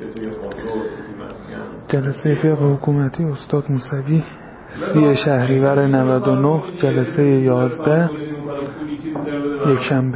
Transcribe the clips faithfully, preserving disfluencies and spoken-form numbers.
جلسه فقه حکومتی استاد موسوی سی شهریور نود و نه جلسه یازده یک شنبه.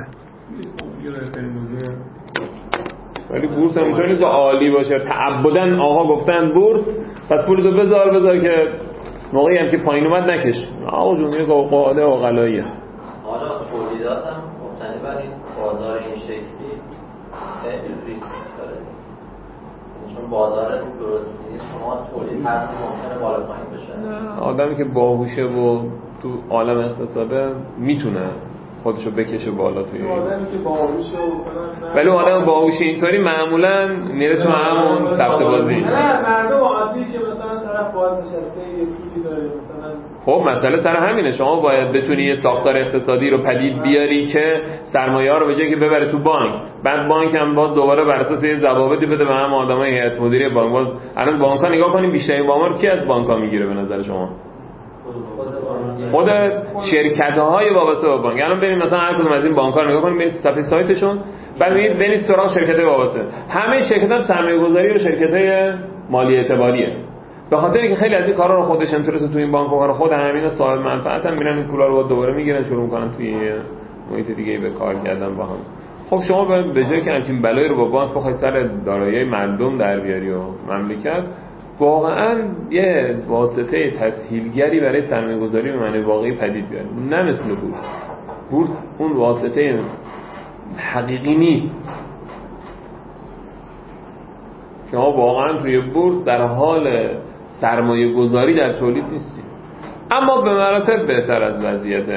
ولی بورس هم میتونه که عالی باشه، تعبدن آقا گفتن بورس پس پولتو بذار بذار که موقعی هم که پایین اومد نکش. آقا جون یه قاعده عقلاییه. حالا تولیدات هم مبتنی بر این بازار این شکلی خیلی ریسک داره، چون بازار درست نیست، شما تولید هر ممکنه بالا پایین بشه. آدمی که باهوشه و تو عالم اقتصاده میتونه خودشو بکشه بالا توی این. آدمی که باهوشه و ولی آدم باهوشه اینطوری معمولا میره تو همون سفته بازی. نه مردم عادی که مثلا طرف باز نشسته یه پولی داره مثلا. خب مسئله سر همینه، شما باید بتونی یه ساختار اقتصادی رو پدید بیاری که سرمایه ها رو به جای که ببره تو بانک، بعد بانک هم باز دوباره بر اساس یه ضوابطی بده به هم آدمای هیئت مدیره بانک. باز الان بانک‌ها نگاه کنیم بیشترین وام رو کی از بانک‌ها میگیره به نظر شما؟ خود شرکت‌های وابسته به بانک. الان بریم مثلا هر کدوم از این بانک‌ها رو نگاه کنیم، برید صفحه سایتشون، بعد ببینید برید سراغ شرکت‌های وابسته. همه شرکت‌ها سرمایه‌گذاری و شرکت‌های مالی اعتباریه. به خاطر اینکه خیلی از این کارا رو خودش انترست تو این بانک بکنه، خود همینا صاحب منفعتن، میرن این پولا رو دوباره میگیرن شروع می‌کنن توی محیط دیگه به کار کردن با هم. خب شما به جای که همچین بلایی رو با بانک بخوای سر دارایی مردم در بیاری و مملکت، واقعا یه واسطه تسهیلگری برای سرمایه‌گذاری به معنی واقعی پدید بیارید، نه مثل بورس. بورس اون واسطه حقیقی نیست. شما واقعا توی بورس در حال سرمایه‌گذاری در تولید نیستی، اما به مراتب بهتر از وضعیت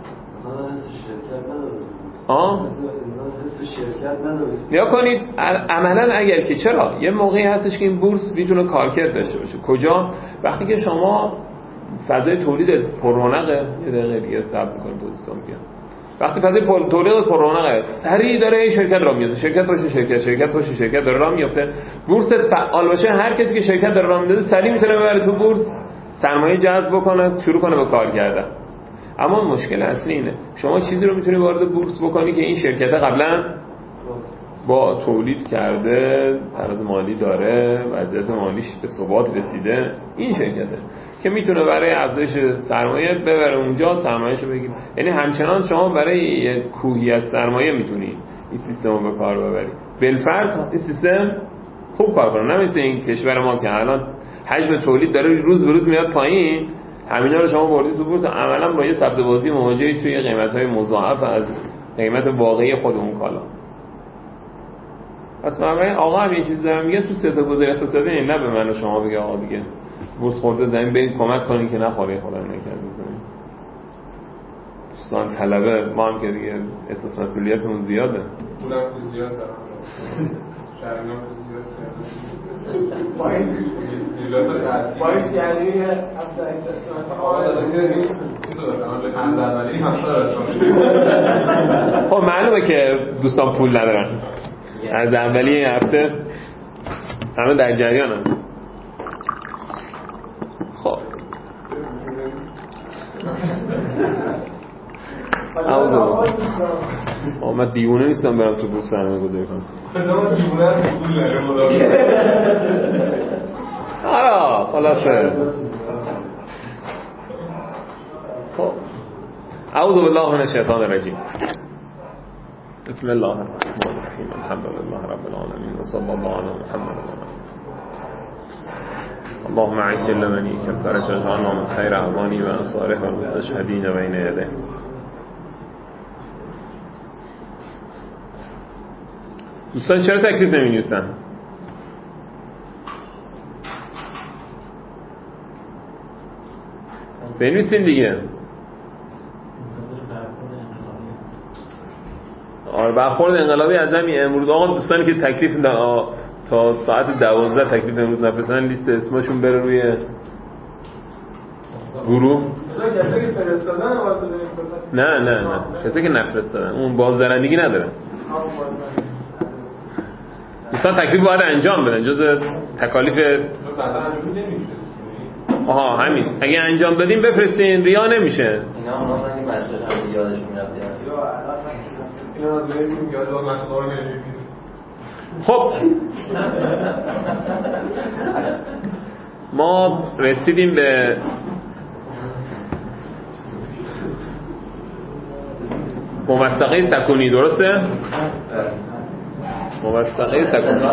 آه نیا کنید. عملا اگر که چرا یه موقعی هستش که این بورس میتونه کارکرد داشته باشه. کجا؟ وقتی که شما فضای تولید پر رونقه. یه دقیقه دیگه صبر می‌کنید دوستان بیان. وقتی فضای تولید پر رونقه، سریع داره این شرکت راه میفته، شرکت باشه شرکت شرکت باشه شرکت داره راه میفته، بورس فعال باشه، هر کسی که شرکت داره راه میندازه سریع میتونه ببره تو بورس، سرمایه جذب بکنه، شروع کنه به کار کردن. اما مشکل اصلی اینه شما چیزی رو میتونی وارد بورس بکنی که این شرکت قبلا با تولید کرده، تراز مالی داره، وضعیت مالیش به ثبات رسیده، این شرکته که میتونه برای افزایش سرمایه ببره اونجا سرمایه‌شو بگیره. یعنی همچنان شما برای یک کوهی از سرمایه میتونی این سیستم رو به کار ببری. بالفرض این سیستم خوب کار کنه، نه مثل این کشور ما که الان حجم تولید داره روز به روز میاد پایین، همینا رو شما بردید تو بورس، عملا با یه سبد بازی مواجهی توی قیمت‌های مضاعف از قیمت واقعی خود اون کالا. پس من آقا هم یه چیز دارم میگه تو سیاست گذاری اقتصادی، نه به من و شما بگه آقا دیگه بورس خورده زمین برید کمک کنین که نخوره خدا نکرده زمین. دوستان طلبه ما هم که دیگه احساس مسئولیتمون زیاده. پولم که زیاد دارم. شهرنام که زیاد کردم. پایین دیلات قطعی. پایین شهری هفته هفته. آقا دادم که این دادم. از اولی هفته دادم. خب معلومه که دوستان پول ندارن. از اولی هفته همه در جریانن. خب اعوذ من دیوونه نیستم برم تو بورس سرمایه گذاری کنم. من دیوونه ام پول ندارم. آره خلاصه. خب اعوذ بالله من الشیطان الرجیم. بسم الله الرحمن الرحیم. الحمد لله رب العالمین و صلی الله علی محمد و آله. اللهم عجل لمن فرج جهان من خیر اعوانی و انصاره و المستشهدین بین یده. دوستان چرا تکلیف نمی‌نویسن؟ بنویسین دیگه. آره برخورد انقلابی از همین امروز. آقا دوستانی که تکلیف دادن تا ساعت دوازده تکلیف امروز نفرستن لیست اسمشون بره روی گروه. کسی که فرستادن نه نه نه کسی که نفرستادن اون بازدارندگی نداره. دوستان تکلیف باید انجام بدن، جز تکالیف. آها همین اگه انجام بدیم بفرستین، ریا نمیشه. اینا اونا من این مسئله هم یادش میرفت. اینا از میگیم یاد مسئله رو نمیگیم. خب ما رسیدیم به موثقه سکونی، درسته؟ موثقه سکونی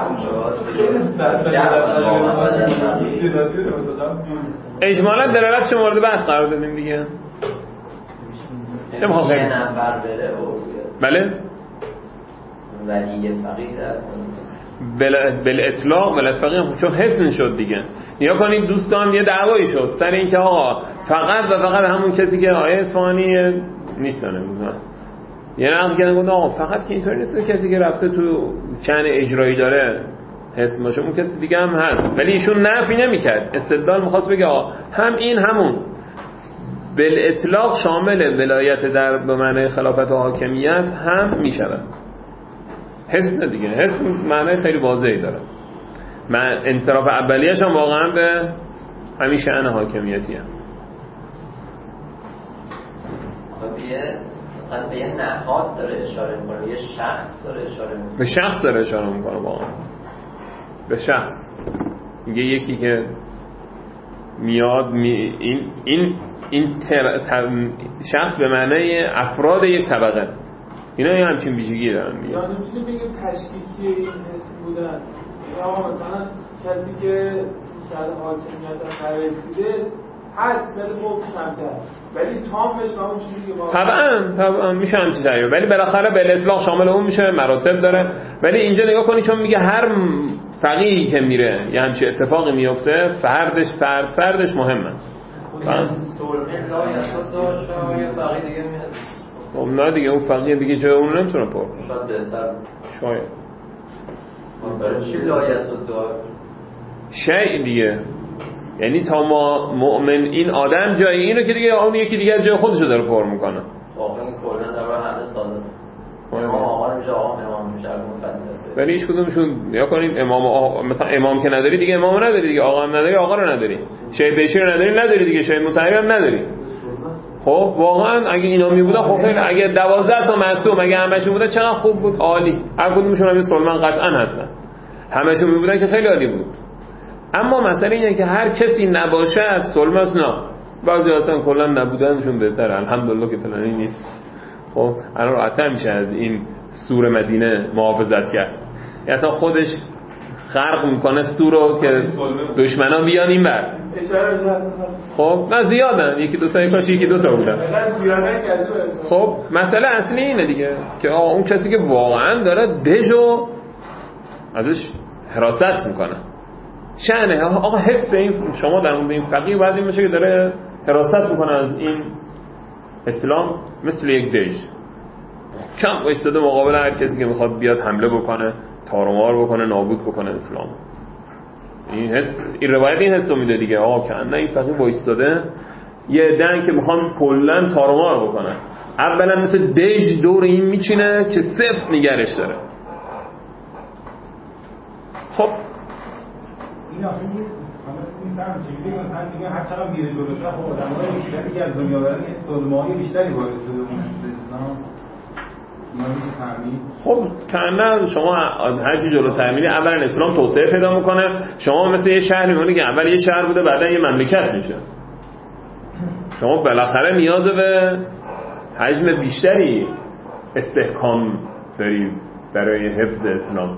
اجمالا دلالتش مورد بحث قرار دادیم دیگه. نمیخوام خیلی بله ولی فقیه بل اطلاق بل اتفاقی چون حسن شد دیگه. نیا کنید دوستان یه دعوایی شد سر این که آقا فقط و فقط همون کسی که آیه اصفهانی نیستن بودن، یه نقل کردن گفتن آقا فقط که اینطوری نیست کسی که رفته تو شأن اجرایی داره حسن باشه، اون کسی دیگه هم هست. ولی ایشون نفی نمی‌کرد، استدلال می‌خواست بگه آقا هم این همون بل اطلاق شامل ولایت در به معنی خلافت و حاکمیت هم میشود. حسن دیگه، حسن معنی خیلی واضحی داره. من انصراف اولیه‌اش هم واقعا به همین شأن حاکمیتی هم. خب یه مثلا به یه نهاد داره اشاره میکنه، یه شخص داره اشاره میکنه، به شخص داره اشاره میکنه واقعا، به شخص. میگه یکی که میاد می این این این تر... تر... شخص به معنی افراد یک طبقه، اینا یه همچین ویژگی دارن. یا نمیتونی بگیم تشکیکی این حسی بودن، یا مثلا کسی که تو سر حاکمیت قرار رسیده هست ولی خب کمتر، ولی تامش و اون چیزی که طبعا طبعا میشه همچین تغییر، ولی بالاخره به اطلاق شامل اون میشه، مراتب داره. ولی اینجا نگاه کنی چون میگه هر فقیهی که میره یه همچین اتفاقی میفته، فردش فرد فردش مهمه. خب نه دیگه اون فقیه دیگه جای اون نمیتونه پر شاید بهتر شاید برای چی لایصد شیء دیگه، یعنی تا ما مؤمن این آدم جای اینو که دیگه اون یکی دیگه جای خودشو داره پر میکنه. واقعا کلا در همه ساده امام آقا میشه آقا امام میشه ولی هیچ کدومشون یا کنین امام آقا مثلا امام که نداری دیگه امام نداری دیگه، آقا هم نداری آقا رو نداری، شیخ بیشی رو نداری نداری دیگه، شیخ مطهری هم نداری. خب واقعا اگه اینا می بودن خب خیلی، اگه دوازده تا معصوم اگه همشون بودن چقدر خوب بود، عالی. هر کدومشون هم سلمان قطعا هستن، همشون می بودن که خیلی عالی بود. اما مسئله اینه که هر کسی نباشه سلماس نه، بعضی اصلا کلا نبودنشون بهتره، الحمدلله که فلانی نیست. خب الان راحت‌تر میشه از این سور مدینه محافظت کرد، اصلا خودش خرق میکنه سور رو که دشمنا بیان این بر. خب نه زیادن، یکی دو تا کاش یکی دو تا بودن. خب مسئله اصلی اینه دیگه که آقا اون کسی که واقعا داره دژو ازش حراست میکنه، شأنه آقا حس این شما در مورد این فقیه باید این باشه که داره حراست میکنه از این اسلام مثل یک دژ، کم وایساده مقابل هر کسی که میخواد بیاد حمله بکنه، تارمار بکنه، نابود بکنه اسلام. این حس، این روایت این حسو میده دیگه، آقا که نه این فقیه وایساده یه عده‌ای که میخوان کلا تارمار بکنن، اولا مثل دژ دور این میچینه که صفر نگرش داره. خب این آخه این فهم چیزی که مثلا میگه هر چقدر میره جلوتر خب آدم‌های بیشتری که از دنیا برن این سلمای بیشتری وارد شده اون اسلام. خب کنه شما هر چی جلوتر میری اولا اسلام توسعه پیدا میکنه، شما مثل یه شهر میمونی که اول یه شهر بوده بعدا یه مملکت میشه، شما بالاخره نیاز به حجم بیشتری استحکام داری برای حفظ اسلام.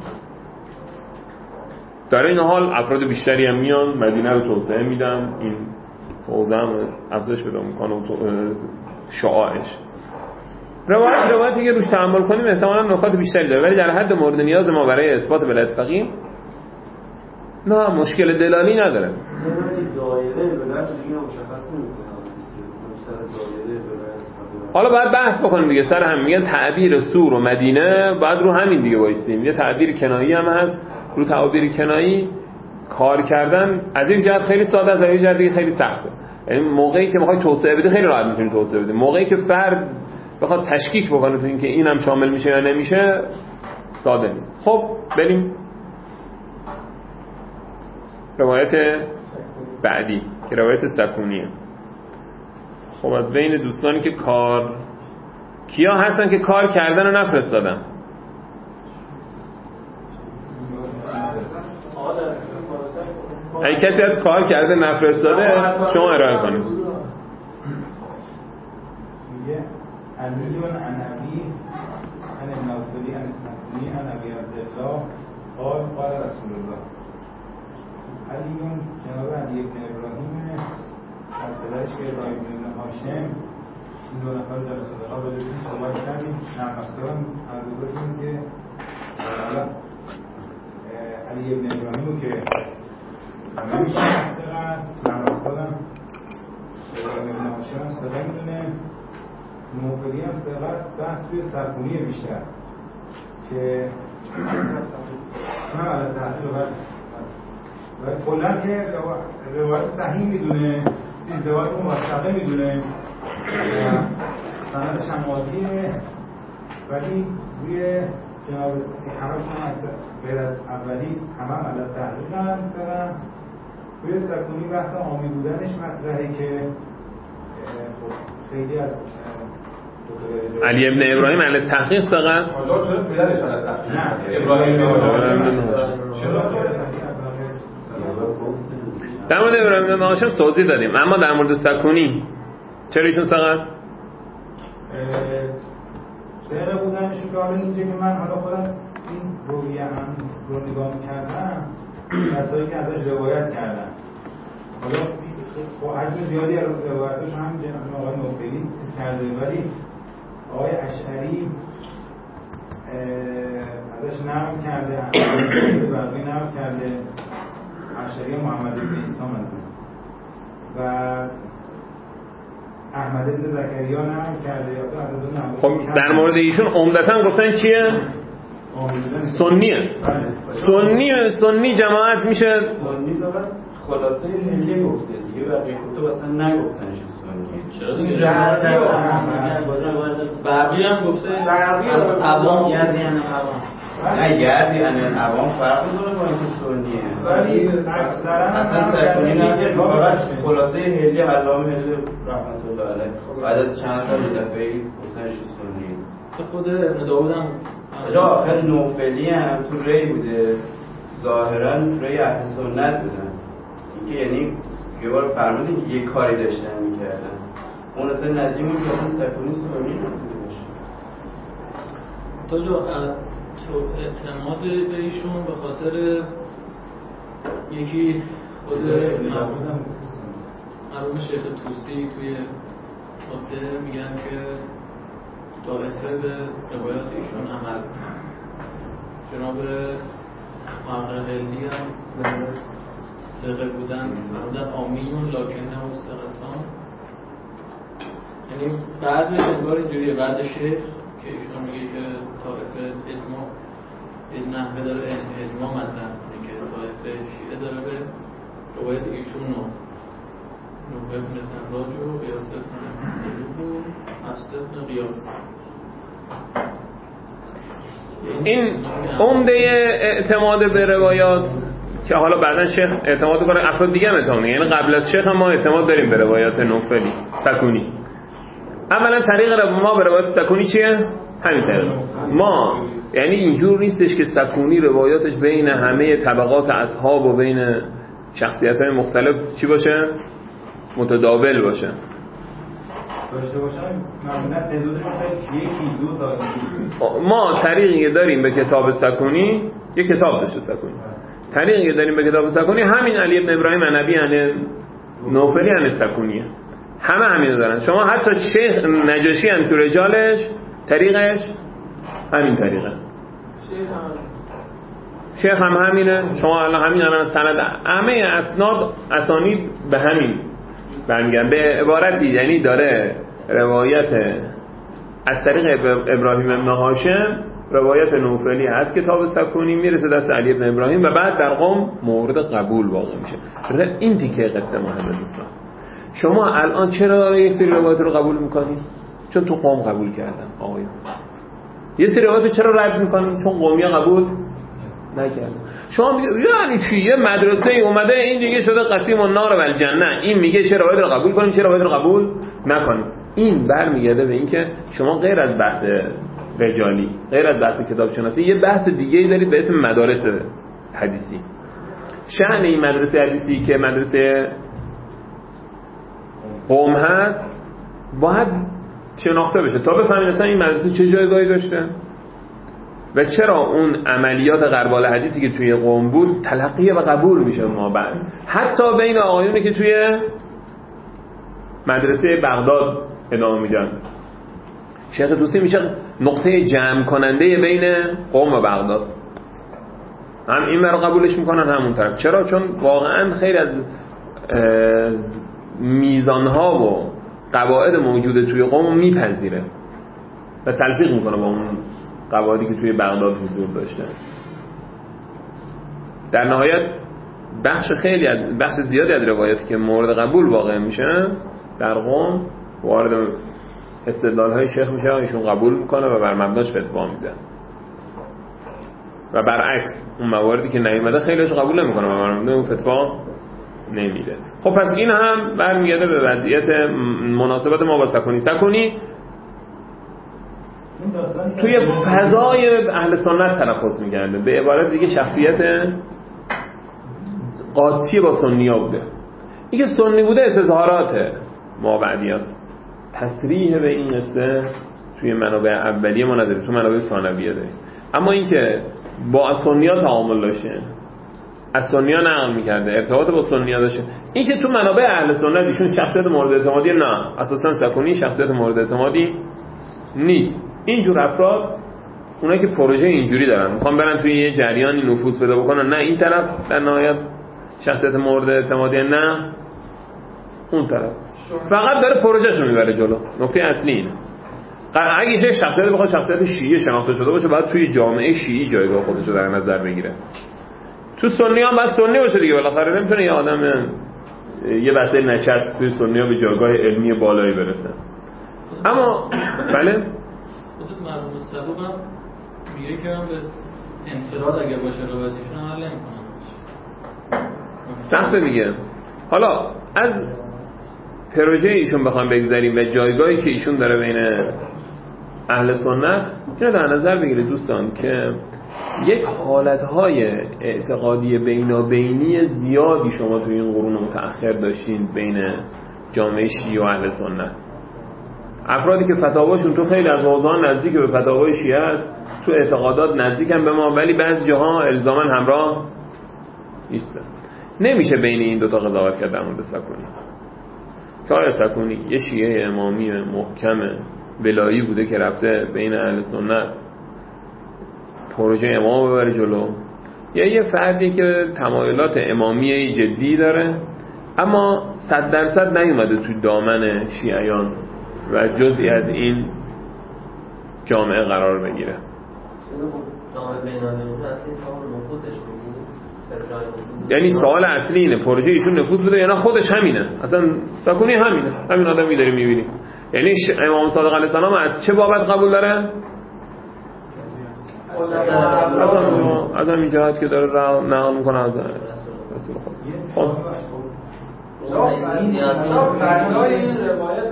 در این حال افراد بیشتری هم میان مدینه رو توسعه میدن، این حوزه هم افزایش پیدا میکنه و شعاعش. روایت روایتی که روش تأمل کنیم احتمالاً نکات بیشتری داره، ولی در حد مورد نیاز ما برای اثبات ولایت فقیه نه مشکل دلالی نداره. حالا باید بحث بکنیم دیگه سر هم، میگن تعبیر سور و مدینه باید رو همین دیگه وایسیم. یه تعبیر کنایی هم هست، رو تعبیر کنایی کار کردن از این جهت خیلی ساده است، از این جهت دیگه خیلی سخته. یعنی موقعی که میخوای توسعه بدی خیلی راحت میتونی توسعه بدی، موقعی که فرد بخواد تشکیک بکنه تو این که اینم شامل میشه یا نمیشه ساده نیست. خب بریم روایت بعدی که روایت سکونیه. خب از بین دوستانی که کار کیا هستن که کار کردن و نفرستادن؟ اگه کسی از کار کرده نفرستاده شما ارائه کنید. میگه علیون عنبی عن النوفلی عن السنفونی عن ابی عبدالله قال قال رسول الله. علیون جناب علی ابن ابراهیم از پدرش که ابراهیم ابن هاشم، این دو نفر جلسه دقیقا بودیم صحبت کردیم. نرم افزارم عرض باشیم که علی ابن ابراهیم که همه میشه سقه است، نرم افزارم ابراهیم ابن هاشم هم سقه میدونه، نوفلی هم سقه است. بحث توی سرکونی بیشتر که نه علی تحقیل و کلا که روایت صحیح میدونه، چیز روایت موثقه میدونه، سندش هم عادیه، ولی روی جناب همشون اکثر غیر از اولی همه هم عدد تحقیق هم مثلا روی سکونی بحث عامی بودنش مطرحه که خیلی از علی ابن ابراهیم علی تحقیق سقه است؟ حالا چرا پدرش علی تحقیق؟ نه ابراهیم ابن هاشم چرا؟ در مورد ابراهیم ابن هاشم توضیح دادیم، اما در مورد سکونی چرا ایشون سقه است؟ سقه بودنشون که حالا اینجا که من حالا خودم این رویه هم رو نگاه کردم کسایی که ازش روایت کردن، حالا با حجم زیادی از روایتاش هم جناب آقای نوفلی چیز کرده، ولی آقای اشعری ازش نقل کرده، بقیه نقل کرده، اشعری محمد بن عیسی منظور و احمد بن زکریا نقل کرده. خب در مورد ایشون عمدتاً گفتن چیه؟ سنیه. سنی سنی جماعت میشه. سنی فقط خلاصه هلیه گفته دیگه، بقیه کتب اصلا نگفتنش سنی. چرا دیگه؟ بقیه هم گفته از عوام گردی یعنی عوام. نه گردی یعنی عوام فرق داره با اینکه سنیه. ولی اکثرا اصلا سنی نه، فقط خلاصه هلیه علامه هلیه رحمت الله علیه بعد از چند سال دفعه گفتنش سنیه. خود ابن داوود هم را آخر نوفلی هم تو ری بوده، ظاهرا ری اهل سنت بودن، اینکه یعنی یه بار فرمودین که یه کاری داشتن میکردن، اون اصلا نجیم بود که اصلا سکونی سنی نبوده باشه. تو جو تو اعتماد به ایشون به خاطر یکی خود مرحوم شیخ طوسی توی خطبه میگن که طائفه به روایات ایشون عمل جناب محقق هندی هم ثقه بودن فرمودن آمیون لکنه و ثقتان، یعنی بعدش انگار اینجوریه بعد شیخ که ایشون میگه که طائفه اجماع این نحوه داره اجماع مطرح کنه که طائفه شیعه داره به روایت ایشون و نوح ابن فراج و قیاس ابن قلوب و حفص ابن قیاس. این عمده اعتماد به روایات که حالا بعدن شیخ اعتماد کنه، افراد دیگه هم اعتماد، یعنی قبل از شیخ هم ما اعتماد داریم به روایات نوفلی سکونی. اولا طریق ما به روایات سکونی چیه؟ همین طریق ما، یعنی اینجور نیستش که سکونی روایاتش بین همه طبقات اصحاب و بین شخصیت‌های مختلف چی باشه؟ متداول باشه. داشته باشن معمولا تعدادش یکی دو تا. ما طریقی داریم به کتاب سکونی، یک کتاب داشته سکونی، طریقی داریم به کتاب سکونی همین علی ابن ابراهیم عنبی عن نوفلی عن سکونیه، همه همین دارن. شما حتی شیخ نجاشی هم تو رجالش طریقش همین طریقه، شیخ هم همینه. شما الان همین الان سند همه اسناد اسانید به همین برمیگردن، به عبارتی یعنی داره روایت از طریق ابراهیم ابن هاشم، روایت نوفلی از کتاب سکونی میرسه دست علی ابن ابراهیم و بعد در قم مورد قبول واقع میشه. این تیکه قصه مهمه دوستان. شما الان چرا یک سری روایت رو قبول میکنید؟ چون تو قوم قبول کردن آقایون. یه سری روایت چرا رد میکنید؟ چون قومی قبول نکردن. شما میگه یعنی چی؟ یه مدرسه ای اومده این دیگه شده قسیم النار و الجنه، این میگه چرا روایت رو قبول کنیم چرا روایت رو قبول نکنیم. این برمیگرده به اینکه شما غیر از بحث رجالی، غیر از بحث کتاب شناسی، یه بحث دیگه ای دارید به اسم مدارس حدیثی. شأن این مدرسه حدیثی که مدرسه قم هست باید شناخته بشه تا بفهمید اصلا این مدرسه چه جایگاهی داشته و چرا اون عملیات غربال حدیثی که توی قم بود تلقی و قبول میشه ما بعد حتی بین آقایونی که توی مدرسه بغداد ادامه میدن. شیخ طوسی میشه نقطه جمع کننده بین قم و بغداد، هم این رو قبولش میکنن همون طرف. چرا؟ چون واقعا خیلی از میزانها و قواعد موجوده توی قم میپذیره و تلفیق میکنه با اون قواعدی که توی بغداد حضور داشته. در نهایت بخش خیلی از بخش زیادی از روایاتی که مورد قبول واقع میشه در قم وارد استدلال‌های شیخ میشه، ایشون قبول میکنه و بر مبناش فتوا میده و برعکس اون مواردی که نیومده خیلیش قبول نمیکنه و بر مبنای اون فتوا نمیده. خب پس این هم برمیگرده به وضعیت مناسبت ما با سکونی. سکونی توی فضای اهل سنت تلفظ می‌کرده، به عبارت دیگه شخصیت قاطی با سنی‌ها بوده. این که سنی بوده استظهارات ما بعدیاست، تصریح به این قصه توی منابع اولیه ما نداره، تو منابع ثانویه داریم. اما این که با سنی‌ها تعامل داشته، از سنی‌ها نقل می‌کرده، ارتباط با سنی‌ها داشته، این که تو منابع اهل سنت ایشون شخصیت مورد اعتمادی، نه، اساساً سکونی شخصیت مورد اعتمادی نیست. اینجور افراد اونایی که پروژه اینجوری دارن میخوان برن توی یه جریانی نفوذ پیدا بکنن، نه این طرف در نهایت شخصیت مورد اعتمادی، نه اون طرف فقط داره پروژهشو میبره جلو. نکته اصلی اینه اگه یه شخصیت بخواد شخصیت شیعی شناخته شده باشه باید توی جامعه شیعی جایگاه خودشو در نظر بگیره. تو سنی هم باید سنی باشه دیگه، بالاخره نمیتونه یه آدم یه وسیله نچسب توی سنی ها به جایگاه علمی بالایی برسه. اما بله خودت مرحوم صدوق هم میگه که من به انفراد اگر باشه روایتشون هم حل نمی‌کنم. سخته دیگه. حالا از پروژه ایشون بخوام بگذاریم و جایگاهی که ایشون داره بین اهل سنت، اینو در نظر بگیرید دوستان که یک حالتهای اعتقادی بینابینی زیادی شما توی این قرون متأخر داشتین بین جامعه شیعه و اهل سنت. افرادی که فتاواشون تو خیلی از موضوعات نزدیک به فتاوای شیعه است، تو اعتقادات نزدیکن به ما، ولی بعضی جاها الزاما همراه نیستن. نمیشه بین این دوتا قضاوت کرد در مورد سکونی. که آیا سکونی یه شیعه امامی محکم ولایی بوده که رفته بین اهل سنت پروژه امام ببره جلو، یا یه فردی که تمایلات امامی جدی داره اما صد درصد نیومده تو دامن شیعیان و جزئی از این جامعه قرار بگیره. یعنی سوال اصلی اینه پروژه ایشون نفوذ بوده یا نه خودش همینه؟ اصلا سکونی همینه، همین آدمی داری میبینی. یعنی امام صادق علیه السلام از چه بابت قبول داره؟ از همین جهت که داره نقل میکنه از رسول خود. خب فردای این روایت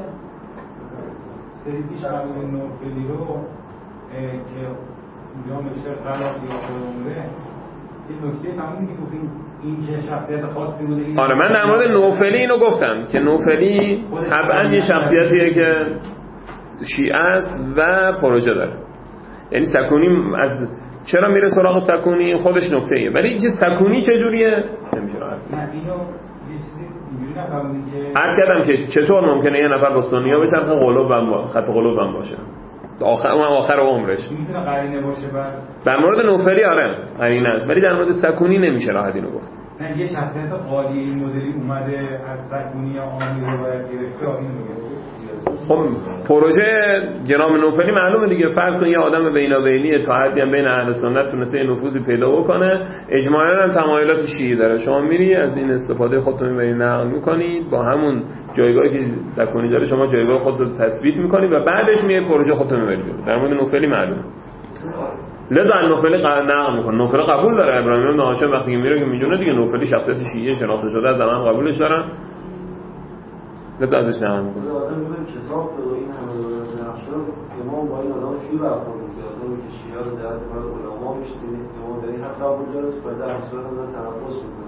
سری پیش قبول نوفلی رو که اونجا مشتر قلاب یا عمره این نکته تمومی که گفتیم این چه شخصیت خاصی بوده. آره من در مورد نوفلی اینو گفتم که نوفلی طبعا یه شخصیتیه که شیعه است و پروژه داره. یعنی سکونی از چرا میره سراغ سکونی خودش نکته ایه، ولی اینکه سکونی چجوریه نمیشه راحت. نه اینو یه چیزی اینجوری نفهمونی که عرض کردم که چطور ممکنه یه نفر با سنی‌ها بچرخه قلوب هم با خط قلوب هم باشه آخر اون آخر عمرش میتونه قرینه باشه. بعد در مورد نوفلی آره قرینه است، ولی در مورد سکونی نمیشه راحت اینو گفت. نه یه شخصیت قالی این مدلی اومده از سکونی یا آمی روایت گرفته اینو میگه. خب پروژه جناب نوفلی معلومه دیگه. فرض کن یه آدم بینابینی تا حدی هم بین اهل سنت تونسته نفوذی پیدا بکنه، اجمالاً هم تمایلات شیعی داره، شما میری از این استفاده خودتون میبری نقل میکنید، با همون جایگاهی که سکونی داره شما جایگاه خودت رو تثبیت میکنید و بعدش میای پروژه خودتون میبری. در مورد نوفلی معلومه. لذا نوفلی نقل میکنه، نوفلی قبول داره. ابراهیم بن هاشم وقتی میره که میدونه دیگه نوفلی شخصیت شیعی شناخته شده از زمان قبولش دارن، لذا ازش نقل میکنه. آدم میگه کتاب به این همه درخشان امام با این آدم چی برخورد می‌کنه؟ آدمی که شیعه رو در مورد علما میشته امام در این حق قبول داره تو بعد اصلا هم تناقض می‌کنه.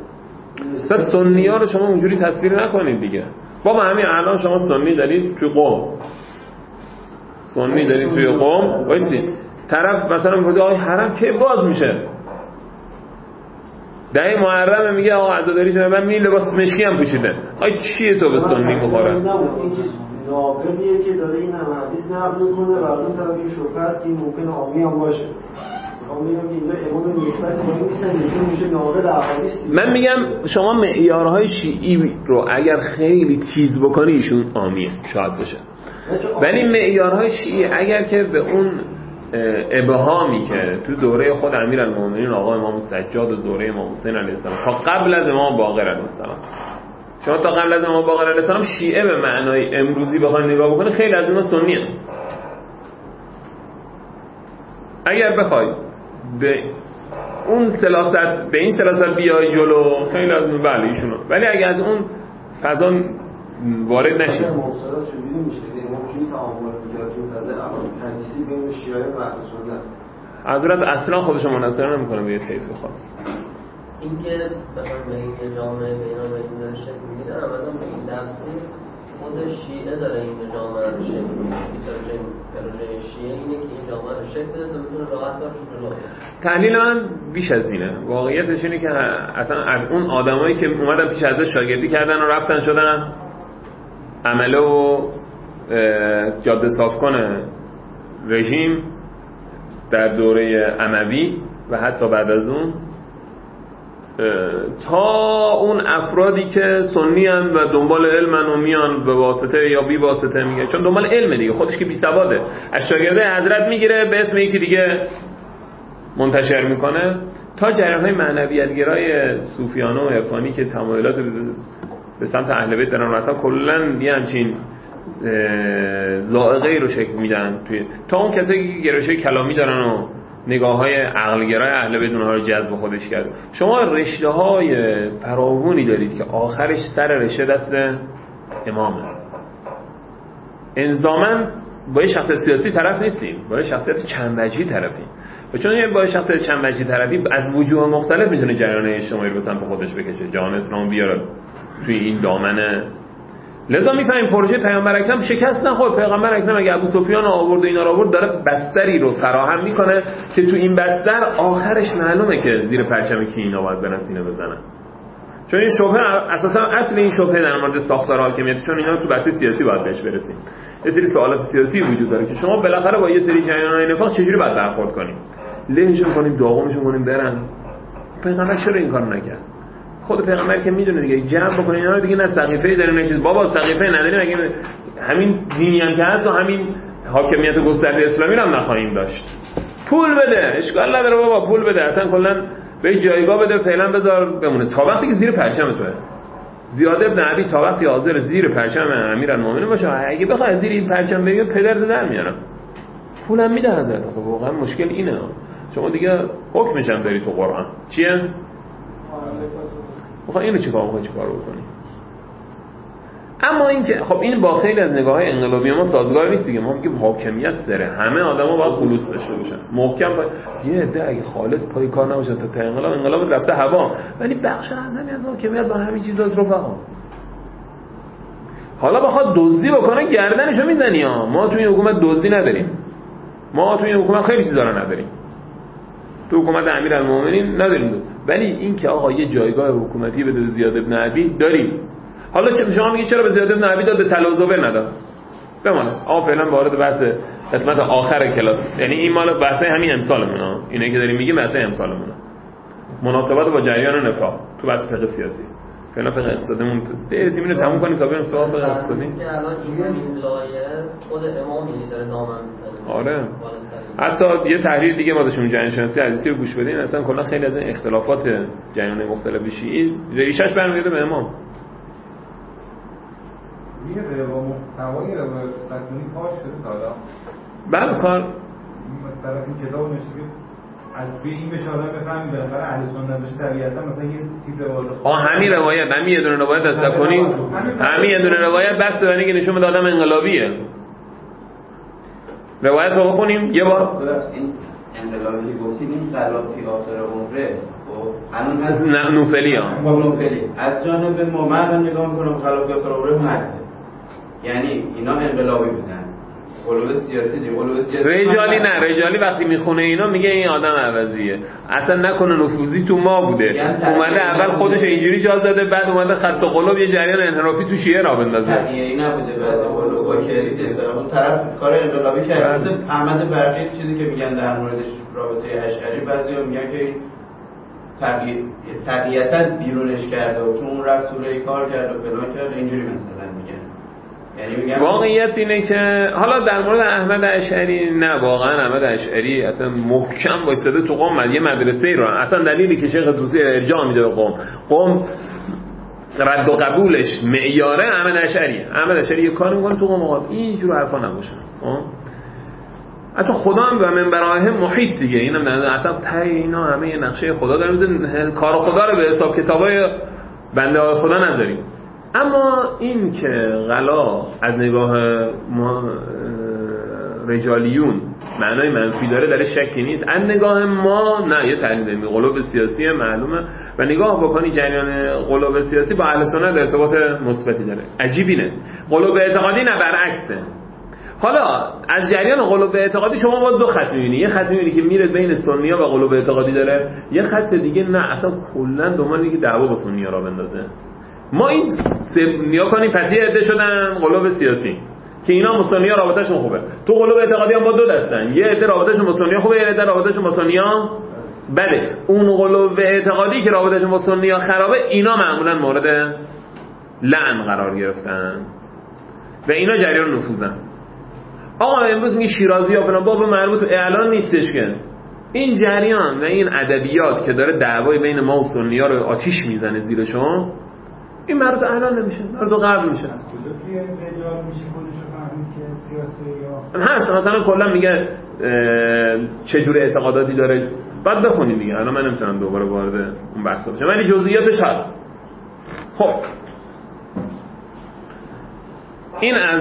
مثلا سنی ها رو شما اونجوری تصویر نکنید دیگه. بابا همین الان شما سنی دارید توی قم، سنی دارید توی قم وایسید طرف مثلا میگه آقای حرم کی باز میشه، ده محرم میگه آقا عزاداری شما من می لباس مشکی هم پوشیده. آی چیه تو به سنی بخوره؟ ناقلیه که داره این هم حدیث نقل میکنه و از اون طرف این شبهه است که ممکن عامی هم باشه. من میگم شما معیارهای شیعی رو اگر خیلی تیز بکنی ایشون عامیه شاید باشه، ولی معیارهای شیعی اگر که به اون ابهامی که تو دوره خود امیرالمومنین آقا امام سجاد و دوره امام حسین علیه السلام تا قبل از امام باقر علیه السلام، شما تا قبل از امام باقر علیه السلام شیعه به معنای امروزی بخواید نگاه بکنید خیلی از اینا سنیه. اگر بخواید به اون سلاست به این سلاست بیای جلو خیلی از اون بله ایشونو، ولی اگه از اون فضا وارد نشید مصالحات چجوری میشه؟ امام چی تعامل می‌کرد تو فضا حدیثی بین شیعه و اهل سنت؟ حضرت اصلا خودش منحصر نمی‌کنه به یه طیف خاص. اینکه بخوام به این جامعه بینا بدین داره شکل میده، مثلا به این تفسیر خود شیعه داره این جامعه رو شکل میده. پروژه شیعه اینه که این جامعه رو شکل بده تا بتونه راحت باشه جلو. تحلیل من بیش از اینه. واقعیتش اینه که اصلا از اون آدمایی که اومدن پیش ازش شاگردی کردن و رفتن شدن عمله و جاده صاف کنه رژیم در دوره اموی و حتی بعد از اون، تا اون افرادی که سنی هستند و دنبال علمن و میان به واسطه یا بی واسطه میگه، چون دنبال علم دیگه خودش که بی سواده، از شاگرده حضرت میگیره به اسم یکی دیگه منتشر میکنه، تا جریان‌های معنویت‌گرای صوفیانه و عرفانی که تمایلات به سمت اهل بیت دارن و اصلا کلاً یه همچین ذائقه‌ای رو شکل میدن توی، تا اون کسایی که گرایش‌های کلامی دارن و نگاه‌های عقل‌گرای اهل بیت اونها رو جذب خودش کرده. شما رشته‌های فراوانی دارید که آخرش سر رشته دست امامه. الزاماً با یه شخصیت سیاسی طرف نیستیم، با یه شخصیت چند وجهی طرفیم. و چون با یه شخصیت چند وجهی طرفی از وجوه مختلف میتونه جریان اجتماعی رو به سمت خودش بکشه، جهان اسلام بیاره توی این دامنه. لذا میفهمیم پروژه پیامبر اکرم شکست نخورد. پیامبر اکرم اگه ابو سفیان آورد و اینا رو آورد، داره بستری رو فراهم میکنه که تو این بستر آخرش معلومه که زیر پرچم کی اینا باید برن سینه بزنن. چون این شبهه اساسا اصل این شبهه در مورد ساختار حاکمیت، چون اینا تو بحث سیاسی باید بهش برسیم. یه سری سوالات سیاسی وجود داره که شما بالاخره با یه سری جریان‌های نفاق چجوری باید برخورد کنیم. لهشون کنیم، داغمشون کنیم برن. پیغمبر چرا این کارو نکرد؟ خود پیغمبر که میدونه دیگه جمع بکنین اینا رو دیگه، نه سقیفه‌ای داره نه چیز. بابا سقیفه نداریم اگه همین دینی هم که هست و همین حاکمیت گسترده اسلامی رو هم نخواهیم داشت. پول بده، اشکال نداره بابا، پول بده، اصلا کلا بهش جایگاه بده، فعلا بذار بمونه تا وقتی که زیر پرچم توه. زیاد ابن عبی تا وقتی حاضر زیر پرچم امیرالمومنین باشه، اگه بخواد زیر این پرچم بگه پدرت در میارم، پولم میده حضرت. خب واقعا مشکل اینه، شما دیگه حکمش هم داری تو قرآن چیه؟ بخواه اینو چیکار بخواه چیکار بکنی؟ اما این که خب این با خیلی از نگاه‌های انقلابی ما سازگار نیست دیگه. ما میگیم حاکمیت داره، همه آدما باید خلوص داشته باشن، محکم باید. یه عده اگه خالص پای کار نباشن تا تا انقلاب انقلاب رفته هوا، ولی بخش اعظمی از حاکمیت با همین چیزاست رفقا. حالا بخواد دزدی بکنه گردنشو میزنی ها. ما توی این حکومت دزدی نداریم، ما توی این حکومت خیلی چیزا رو نداریم، تو حکومت امیرالمومنین نداریم، ولی این که آقا یه جایگاه حکومتی بده زیاد ابن عبی داریم. حالا چه شما میگی چرا به زیاد ابن عبی داد به طلا و زبر نداد؟ بمونه آقا فعلا وارد بحث قسمت آخر کلاس، یعنی این مال بحث همین امسالمونه، اینه که داریم میگیم بحث امسالمونه، مناسبت با جریان نفاق تو بحث فقه سیاسی. فعلا فقه اقتصادیمون برسیم اینو تموم کنیم تا بریم سراغ فقه اقتصادی. که الان این لایه خود امامی داره دامن میزنه. آره. حتی یه تحلیل دیگه ما داشتیم جریان شناسی حدیثی رو گوش بدین، اصلا کلا خیلی از این اختلافات جریان مختلف شیعی ریشش برمیگرده به امام. یه روایت محتوای روایت سکونی پاش شده تا حالا؟ بله کار طرف این کتاب نشده از توی این بشه آدم بفهمی بالاخره اهل سنت بشه طبیعتا مثلا یه تیپ روایت آه همین روایت همین یه دونه روایت از سکونی همین یه دونه روایت بس به اینکه نشون بده آدم انقلابیه. روایت رو بخونیم یه بار. این انقلابی گفتین این خلافی آخر عمره خب هنوز هست نه نوفلی ها خب نوفلی از جانب ما من نگاه میکنم خلاف فراوره مده، یعنی اینا انقلابی بودن، قلوب سیاسی دی قلوب سیاسی رجالی نه رجالی وقتی میخونه اینا میگه این آدم عوضیه، اصلا نکنه نفوذی تو ما بوده، اومده اول خودش اینجوری جا زده، بعد اومده خط قلوب یه جریان انحرافی تو شیعه را بندازه. طبیعی نبوده بعضی قلوبا که اون طرف کار انقلابی کرده. مثل احمد برقی چیزی که میگن در موردش رابطه اشعری، بعضیا میگن که طبیعتا بیرونش کرده و چون اون رفت سوره کار کرد و فلان کرد اینجوری مثلا میگن. یعنی واقعیت اینه که حالا در مورد احمد اشعری نه، واقعا احمد اشعری اصلا محکم وایساده تو قم، یه مدرسه رو اصلا دلیلی که شیخ طوسی ارجاع میده به قم، قم رد و قبولش معیاره احمد اشعری. احمد اشعری یه کار میکنه تو قم آقا اینجور حرفا نباشه، حتی خدا هم به منبراه محیط دیگه، اینم اصلا تای اینا همه یه نقشه خدا داره میذاره، کار خدا رو به حساب کتابای بنده های خدا نذاریم. اما این که غلا از نگاه ما رجالیون معنای منفی داره در شکی نیست، از نگاه ما نه، یه تحلیل می قلوب سیاسی معلومه و نگاه بکنی جریان قلوب سیاسی با اهل سنت ارتباط مثبتی داره. عجیب اینه قلوب اعتقادی نه، برعکسه. حالا از جریان قلوب اعتقادی شما با دو خط می‌بینی، یه خط می‌بینی که میره بین سنی‌ها و قلوب اعتقادی داره، یه خط دیگه نه اصلا کلاً دنبال که دعوا با سنی‌ها را بندازه. ما این نیا کنیم پس یه عده شدن قلوب سیاسی که اینا مسلمان‌ها رابطه‌شون خوبه، تو قلوب اعتقادی هم با دو دستن، یه عده رابطه‌شون مسلمان‌ها خوبه، یه عده رابطه‌شون مسلمان‌ها بده. اون قلوب اعتقادی که رابطه‌شون با سنی‌ها خرابه اینا معمولاً مورد لعن قرار گرفتن و اینا جریان نفوذن. آقا امروز میگه شیرازی‌ها فلان، باب مربوط به اعلان نیستش که این جریان و این ادبیات که داره دعوای بین ما و سنی‌ها رو آتیش میزنه زیرشون، این مربوط اعلان نمیشه، مربوط قبل میشه. از کجا که رجال میشه خودش رو فهمید که سیاسی یا هست مثلا کلا میگه چه جور اعتقاداتی داره، بعد بخونید دیگه، الان من نمیتونم دوباره وارد اون بحثا بشم ولی جزئیاتش هست. خب این از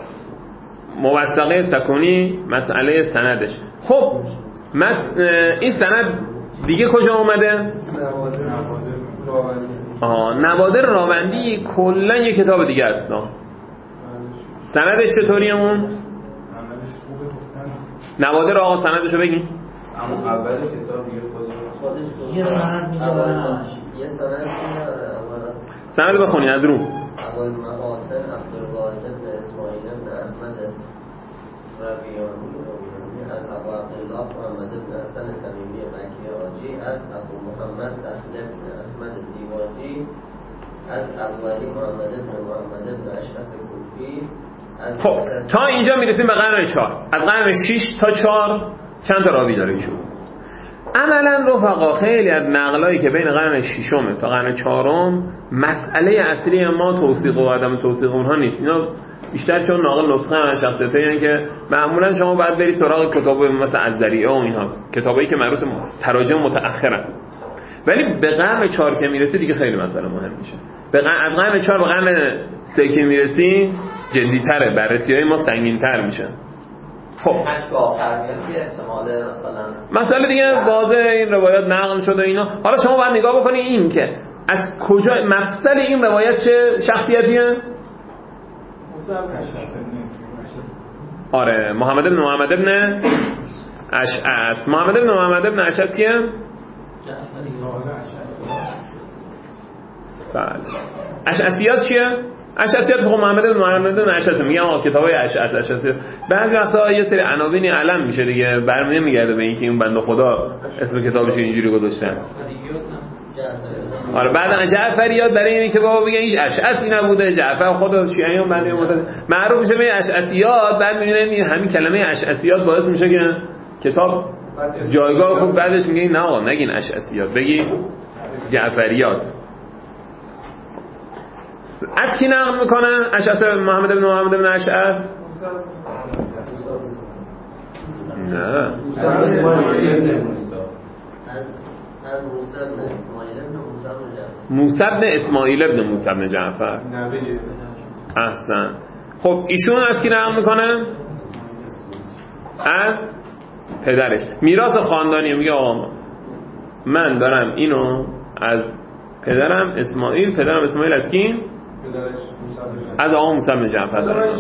موثقه سکونی مسئله سندش. خب این سند دیگه کجا اومده؟ آه نوادر راوندی کلا یه کتاب دیگه است. سندش چطوریه اون؟ نوادر آقا سندشو بگین. اما اول کتاب دیگه خودش یه سند میذاره، یه سند میذاره. سند بخونی از رو. اول محاسن عبدالواحد بن اسماعیل بن احمد ربیانی از ابو عبدالله محمد بن حسن تمیمی مکی آجی، از ابو محمد سهل بن احمد دیواجی، از ابو علی محمد بن محمد بن اشعث کوفی. خب تا اینجا میرسیم به قرن چهار. از قرن شش تا چهار چند تا راوی داره ایشون. عملا رفقا خیلی از نقلایی که بین قرن ششم تا قرن چهارم مسئله اصلی ما توثیق و عدم توثیق اونها نیست. اینا بیشتر چون ناقل نسخه هم شخصیتایی که معمولا شما باید بری سراغ کتاب مثل الذریعه و اینها، کتابایی که مربوط به تراجم متأخرن. ولی به قرن چهار که میرسی دیگه خیلی مسئله مهم میشه. به قرن از قرن چهار به قرن سه که میرسی جدی‌تره، بررسی‌های ما سنگین‌تر میشن. خب مسئله دیگه واضح این روایات نقل شده اینا. حالا شما باید نگاه بکنید این که از کجا مفصل این روایت چه شخصیتیه؟ آره محمد بن محمد بن اشعث. محمد بن محمد بن اشعث کیه؟ بله. اشعثیات چیه؟ اشعثیات بخون محمد بن محمد بن اشعث میگم آقا کتابای اشعث اشعث بعضی وقتا یه سری عناوینی علم میشه دیگه، برمی نمیگرده به اینکه این بنده خدا اسم کتابش اینجوری گذاشتن. آره بعد جعفریات برای اینه که بابا بگن هیچ اشعثی نبوده، جعفر خدا شیعیان بنده معتزله معروف میشه به اشعثیات، بعد میبینیم همین کلمه اشعثیات باعث میشه که کتاب جایگاه خوب بعدش میگه نه آقا نگین اشعثیات، بگی جعفریات. از کی نقل میکنن اشعث محمد بن محمد بن اشعث؟ نه موسی بن اسماعیل بن موسی بن جعفر. احسن. خب ایشون از کی نقل میکنه؟ از پدرش. میراث خاندانی میگه آقا من دارم اینو از پدرم اسماعیل، پدرم اسماعیل از کی؟ از آقا موسی بن جعفر دارم.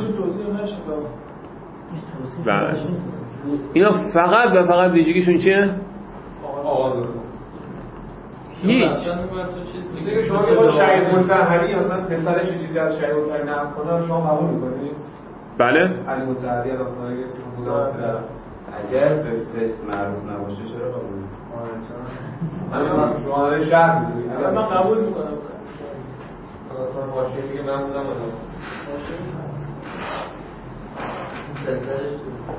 بله. اینا فقط و فقط ویژگیشون چیه؟ آغاز هیچ. دیگه شما با شهید مطهری مثلا پسرش چیزی از شهید مطهری نقل کنه شما قبول می‌کنید؟ بله. علی مطهری اصلا اگه بودا اگر به فست معروف نباشه چرا قبول؟ آره چرا؟ من شما داره شرح می‌ذاری. من قبول می‌کنم. اصلا واشه میگه من بودم آدم. پسرش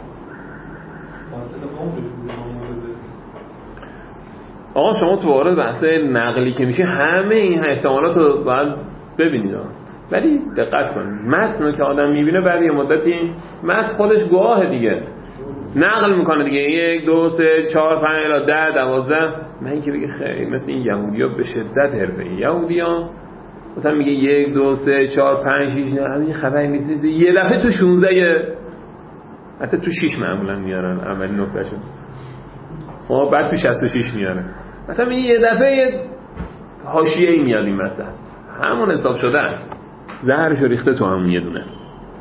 حاصل عمرش بود معجزه. آقا شما تو وارد بحث نقلی که میشه همه این احتمالات رو باید ببینید، ولی دقت کنید متن رو که آدم میبینه بعد یه مدتی متن خودش گواه دیگه نقل میکنه دیگه، یک دو سه چهار پنج الی ده دوازده. من اینکه بگه خیلی مثل این یهودی ها به شدت حرفه‌ای یهودی ها مثلا میگه یک دو سه چهار پنج شش نه این خبری نیست, نیست یه دفعه تو شانزده حتی تو شش معمولا میارن عملی نکته شد خب بعد تو شصت و شش میاره مثلا میگه یه دفعه یه حاشیه‌ای میاد این مثلا همون حساب شده است زهرشو ریخته تو همون یه دونه.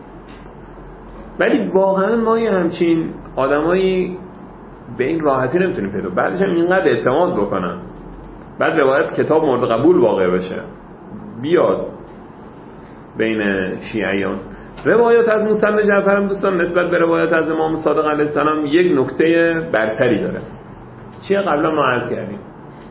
ولی واقعا ما یه همچین آدمایی به این راحتی نمیتونیم پیدا بعدش هم اینقدر اعتماد بکنن بعد روایت کتاب مورد قبول واقع بشه بیاد بین شیعیان. روایات از موسی بن جعفر هم دوستان نسبت به روایات از امام صادق علیه السلام یک نکته برتری داره. چیه قبلا ما عرض کردیم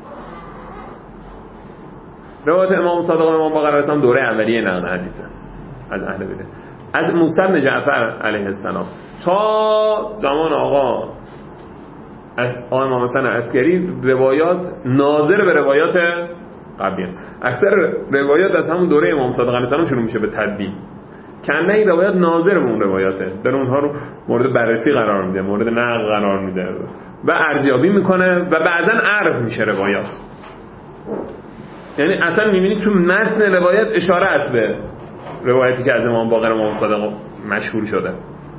روایت امام صادق و امام باقر علیه السلام دوره اولیه نقل حدیثه از اهل بیت. از موسی بن جعفر علیه السلام تا زمان آقا آقا امام حسن عسکری روایات ناظر به روایات قبلیه. اکثر روایات از همون دوره امام صادق علیه السلام شروع میشه به تدوین کنه این روایات ناظر به اون روایاته در اونها رو مورد بررسی قرار میده مورد نقل قرار میده و ارزیابی میکنه و بعداً عرض میشه روایات. یعنی اصلا میبینید تو متن روایت اشاره است به روایتی که از امام باقر و امام صادق مشهور شده.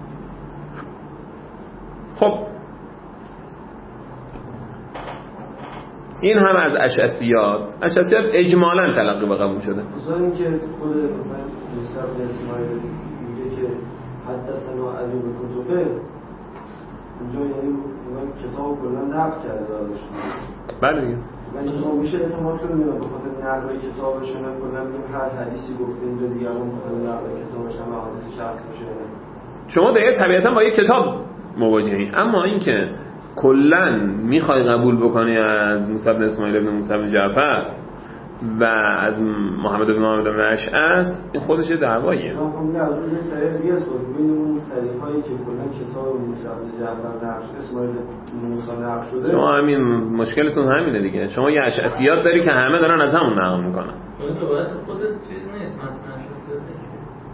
خب این هم از اشعثیات. اشعثیات اجمالاً تلقی و قبول شده. مثلا اینکه خود مثلا موسی بن اسماعیل میگه که حدثنا علی به کتبه اونجا یعنی اون کتاب کلا نقل کرده ازش. بله دیگه. ولی ما میشه اعتماد کنیم به خاطر نقل کتابش نه کلا میگیم هر حدیثی گفته اینجا دیگه اون خاطر نقل کتابش هم حدیث شخص میشه. شما دیگه طبیعتا با یک کتاب مواجهی. اما اینکه کلا میخوای قبول بکنی از موسی بن اسماعیل بن موسی بن جعفر و از محمد بن محمد بن اشعث این خودش دعواییه. ما خب میگم از اون طریق دیگه است ببین اون طریقایی که کلا کتاب موسی بن جعفر نقش اسماعیل موسی نقش شده. شما همین مشکلتون همینه دیگه. شما یه اشعثیات داری که همه دارن از همون نقل میکنن. ولی روایت خودت چیز نیست متن اشعثیات نیست.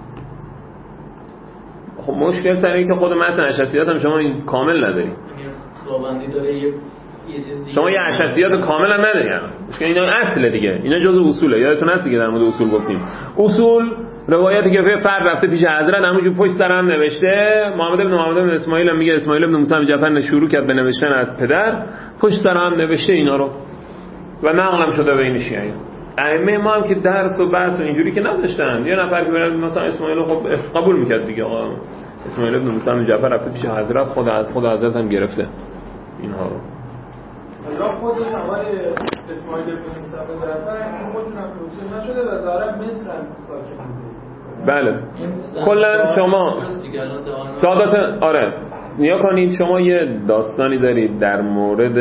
خب مشکل سر اینه که خود متن اشعثیات هم شما این کامل نداری. خداوندی داره یه شما یه اشعثیات کامل هم نداری. مشکل اینا اصله دیگه. اینا جزء اصوله. یادتون هست دیگه در مورد اصول گفتیم. اصول روایتی که فرد رفته پیش حضرت همونجور پشت سر هم نوشته. محمد بن محمد بن اسماعیل هم میگه اسماعیل بن موسی بن جعفر شروع کرد به نوشتن از پدر پشت سر هم نوشته اینا رو و نقلم شده بین شیعیان. ائمه ما هم که درس و بحث و اینجوری که نداشتن. یه نفر که مثلا اسماعیل خب قبول میکرد دیگه آقا اسماعیل بن موسی بن جعفر رفته پیش حضرت خود از خود حضرت هم گرفته اینها رو. حالا خودش آقای اسماعیل بن موسی بن جعفر خودشون هم توصیه نشده و ظاهرا مصر هم ساکن بوده. بله کلا شما سادات آره نیا کنید شما یه داستانی دارید در مورد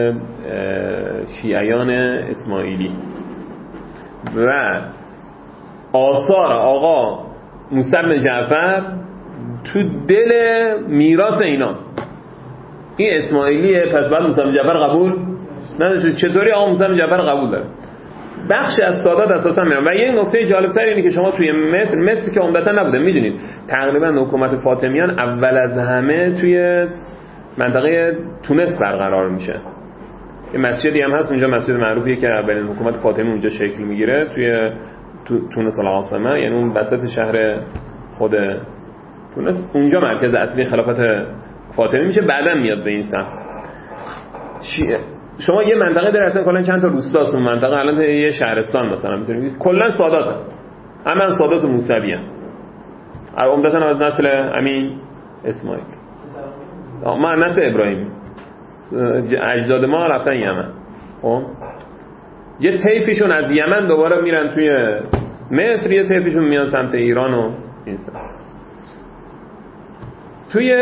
شیعیان اسماعیلی و آثار آقا موسی بن جعفر تو دل میراث اینا. این اسماعیلیه پس بعد موسی بن جعفر قبول نداشته. چطوری آقا موسی بن جعفر قبول داره؟ بخش از سادات اساسا میرن. و یه نکته جالب‌تر اینه که شما توی مصر مصر که عمدتا نبوده میدونید تقریبا حکومت فاطمیان اول از همه توی منطقه تونس برقرار میشه. یه مسجدی هم هست اونجا مسجد معروفیه که اولین حکومت فاطمی اونجا شکل میگیره توی تونس العاصمه یعنی اون وسط شهر خود تونس. اونجا مرکز اصلی خلافت فاطمی میشه بعداً میاد به این سمت. شما یه منطقه در اصلا کلا چند تا روستاست اون منطقه، الان یه شهرستان مثلا میتونید کلا سادات هم من سادات موسوی ام عمدتاً از نسل امین اسماعیل، ما نسل ابراهیم، اجداد ما رفتن یمن. خب یه طیفشون از یمن دوباره میرن توی مصر، یه طیفشون میان سمت ایران و این سمت. توی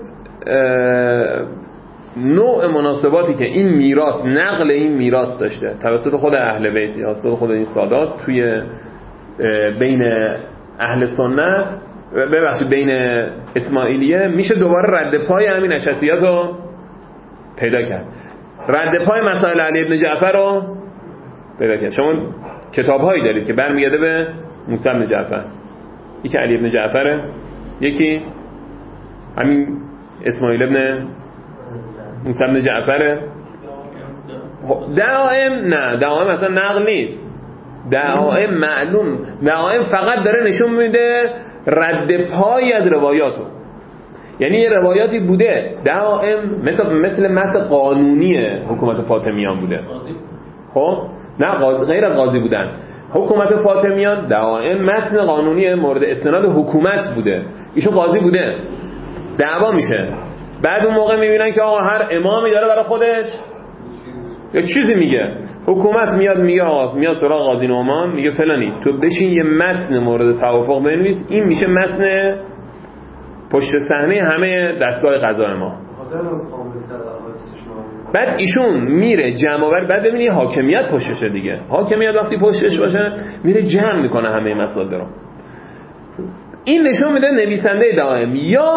نوع مناسباتی که این میراث، نقل این میراث داشته توسط خود اهل بیت یا توسط خود این سادات توی بین اهل سنت، ببخشید بین اسماعیلیه، میشه دوباره رد پای همین اشعثیات رو پیدا کرد، رد پای مسائل علی ابن جعفر رو پیدا کرد. شما کتاب هایی دارید که برمیگرده به موسی بن جعفر، یکی علی ابن جعفره، یکی همین اسماعیل ابن موسی بن جعفره. دعائم نه، دعائم اصلا نقل نیست، دعائم معلوم، دعائم فقط داره نشون میده رد پای از روایاتو، یعنی یه روایاتی بوده دعائم مثل مثل متن قانونی حکومت فاطمیان بوده. خب نه غاز... غیر از قاضی بودن، حکومت فاطمیان دعائم متن قانونی مورد استناد حکومت بوده، ایشون قاضی بوده، دعوا میشه، بعد اون موقع میبینن که آقا هر امامی داره برای خودش یا چیزی میگه، حکومت میاد میگه آقا، میاد سراغ قاضی نعمان میگه فلانی تو بشین یه متن مورد توافق بنویس، این میشه متن پشت صحنه همه دستگاه قضا ما. بعد ایشون میره جمع آوری، بعد ببینی حاکمیت پشتشه دیگه، حاکمیت وقتی پشتش باشه میره جمع میکنه همه مسائل رو. این نشون میده نویسنده دائم یا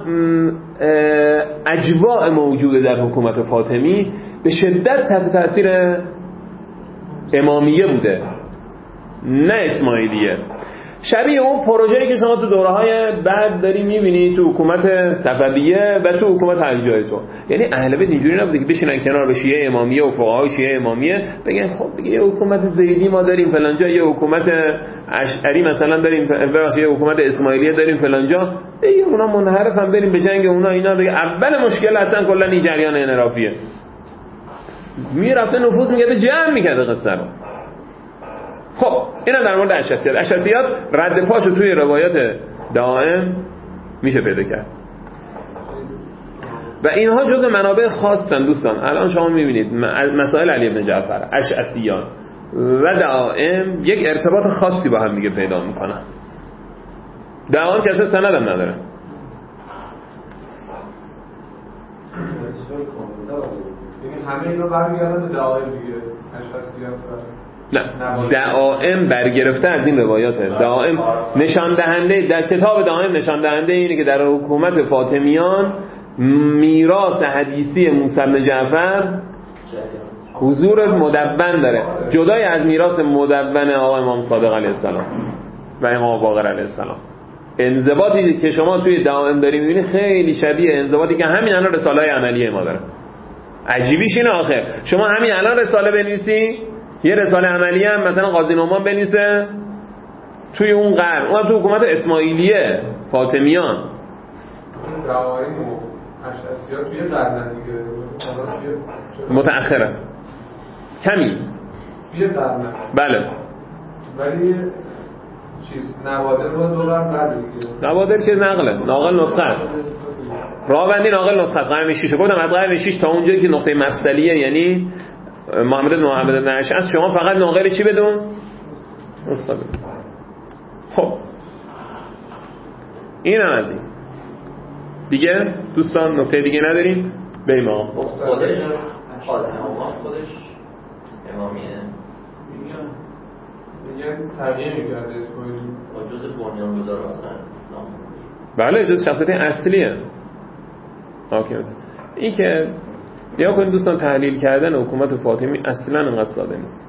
اجواء موجوده در حکومت فاطمی به شدت تحت تاثیر امامیه بوده، نه اسماعیلیه. شبیه اون پروژه‌ای که شما تو دوره‌های بعد داری می‌بینی تو حکومت صفویه و تو حکومت علی جای تو، یعنی اهل بیت اینجوری نبوده که بشینن کنار به شیعه امامیه و فقهای شیعه امامیه بگن خب دیگه یه حکومت زیدی ما داریم فلان جا، یه حکومت اشعری مثلا داریم، ببخشید یه حکومت اسماعیلیه داریم فلان جا، دیگه اونا منحرفن بریم به جنگ اونا اینا دیگه. اول مشکل اصلا کلا این جریان انحرافیه، میرفته نفوذ می‌کرده جمع می‌کرده قصه رو. خب اینا در مورد اشعثیات. اشعثیات رد پاشو توی روایات دائم میشه پیدا کرد و اینها جزء منابع خاصن دوستان. الان شما میبینید مسائل علی بن جعفر، اشعثیان و دائم یک ارتباط خاصی با هم دیگه پیدا میکنن. دائم که اصلا سند هم نداره. همه اینا برمیگردن به دائم دیگه، اشعثیات نه، دائم برگرفته از این روایاته. دائم نشان دهنده، در کتاب دائم نشان دهنده اینه که در حکومت فاطمیان میراث حدیثی موسی بن جعفر حضور مدون داره، جدای از میراث مدون آقا امام صادق علیه السلام و امام باقر علیه السلام. انضباطی که شما توی دائم داری میبینی خیلی شبیه انضباطی که همین الان رساله های عملیه ما داره. عجیبیش اینه آخه شما همین الان رساله بنویسی، یه رساله عملی هم مثلا قاضی نعمان بنویسه توی اون قرن، اونم تو حکومت اسماعیلیه فاطمیان. دعایم و اشعثیات توی قرن دیگه متأخره کمی توی قرن، بله، ولی چیز نوادر رو دو قرن بعد دیگه. نوادر که نقله، ناقل نسخه، راهبندی ناقل نسخه قرن شش. گفتم از قرن شش تا اونجایی که نقطه مفصلیه، یعنی محمد بن محمد بن اشعث، شما فقط ناقل چی بدون؟ نسخه بدون. خب این هم از این دیگه دوستان. نکته دیگه نداریم؟ بریم آقا. خودش قاضی نعمان خودش امامیه دیگه تغییر می‌کرده اسماعیلی با جز بنیانگذار مثلا. بله جز شخصیت اصلیه. اوکی. این که یا کنید دوستان تحلیل کردن حکومت فاطمی اصلا انقدر ساده نیست.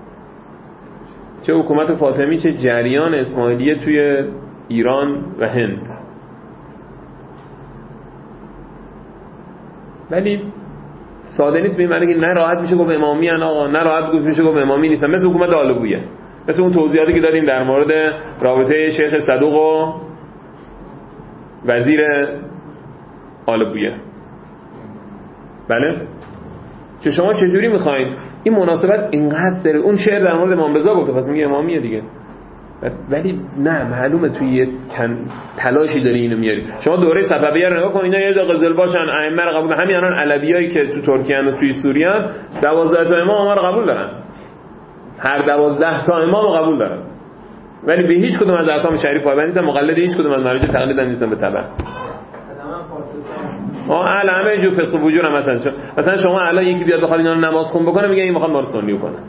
چه حکومت فاطمی چه جریان اسماعیلیه توی ایران و هند. ولی ساده نیست به معنی که نه راحت میشه گفت امامی ان آقا، نه راحت میشه گفت امامی نیستن. مثل حکومت آلبویه، مثل اون توضیحاتی که دادیم در مورد رابطه شیخ صدوق و وزیر آلبویه. بله که شما چجوری میخواین این مناسبت اینقدر سره. اون شعر در مورد امام رضا گفته، پس میگه امامیه دیگه. ولی نه، معلومه توی یه تلاشی داری اینو میاری. شما دوره صفویه رو نگاه کن، اینا یه دو قزل باشن، ائمه رو قبول، همین الان علویایی که تو ترکیه و توی سوریه ان دوازده تا امام رو قبول دارن، هر دوازده تا امام رو قبول دارن، ولی به هیچ کدوم از احکام شریف پایبند نیستن، مقلد هیچ کدوم از مراجع تقلید هم نیستن به تبع. آه اهل همه جو فسق و فجور هم مثلا مثلا شما الان یکی بیاد بخواد اینا رو نماز خون بکنه، میگه این میخواد ما رو سنی کنه.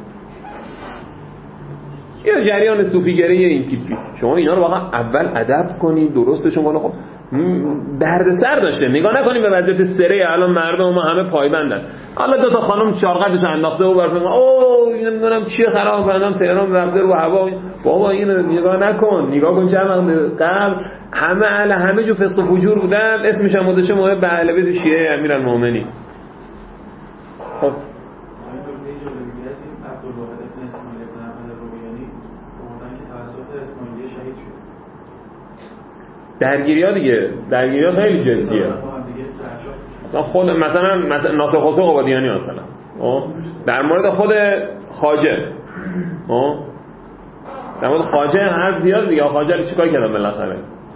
یه جریان صوفیگری این تیپی. شما اینا رو واقعا اول ادب کنید، درستشون کنید. خب دردسر داشته، نگاه نکنید به وضعیت سره الان مردم ما همه پایبندن. حالا دو تا خانم چارقدش انداخته و برفه اوه نمیدونم چیه خراب بندم تهران رفته رو هوا. بابا اینو نگاه نکن، نگاه کن چند وقت قبل همه اهل همه جو فسق و فجور بودن، اسمش هم مدشه محب اهل بیت شیعه امیرالمومنین. خب درگیری‌ها دیگه، درگیری‌ها خیلی جدیه. مثلا خود مثلا مثلا ناصر خسرو قبادیانی مثلا در مورد خود خواجه، در مورد خواجه حرف زیاد دیگه. خواجه رو چیکار کردن بالاخره؟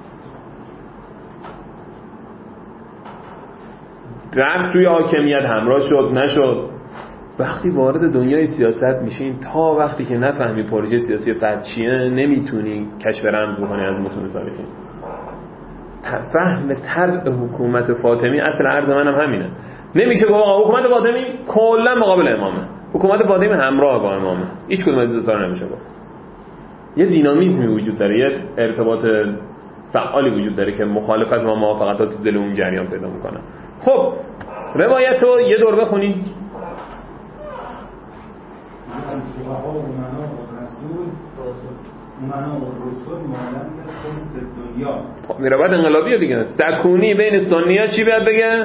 رفت توی حاکمیت همراه شد نشد. وقتی وارد دنیای سیاست میشین، تا وقتی که نفهمی پروژه سیاسی فرد چیه نمیتونی کشف رمز بکنی از متون تاریخی. فهم طبع حکومت فاطمی، اصل عرض منم همینه. نمیشه گفت آقا حکومت فاطمی کلا مقابل امامه، حکومت فاطمی همراه با امامه. هیچ کدوم از این دو تا نمیشه گفت. یه دینامیزمی وجود داره، یه ارتباط فعالی وجود داره که مخالفت و موافقتات تو دل اون جریان پیدا میکنه. خب روایت رو یه دور بخونید. خب میرابط انقلابیه دیگه. سکونی بین سنی‌ها چی باید بگه؟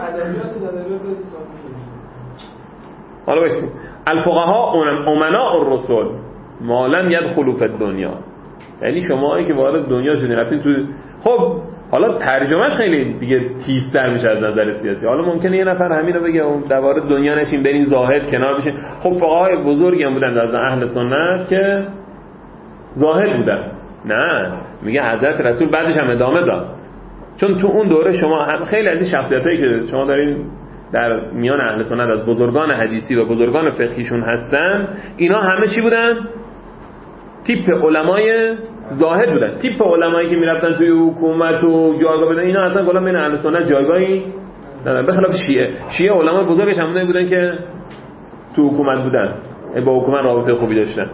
حالا بایستیم الفقها امناء الرسول ما لم يدخلوا في الدنيا، یعنی شماهایی که وارد دنیا شدین رفتین تو. خب حالا ترجمهش خیلی دیگه تیزتر میشه از نظر سیاسی. حالا ممکنه یه نفر همین رو بگه اون دوباره دنیا نشین برین زاهد کنار بشین. خب فقهای بزرگی هم بودن از اهل سنت که زاهد بودن. نه، میگه حضرت رسول بعدش هم ادامه داد، چون تو اون دوره شما هم خیلی از این شخصیتایی که شما دارین در میان اهل سنت از بزرگان حدیثی و بزرگان فقهیشون هستن، اینا همه چی بودن؟ تیپ علمای زاهد بودن. تیپ علمایی که میرفتن توی حکومت و جایگاه بدن، اینا اصلا کلا بین اهل سنت جایگاهی ندارن، به خلاف شیعه. شیعه علمای بزرگش همونایی بودن که تو حکومت بودن، با حکومت رابطه خوبی داشتن.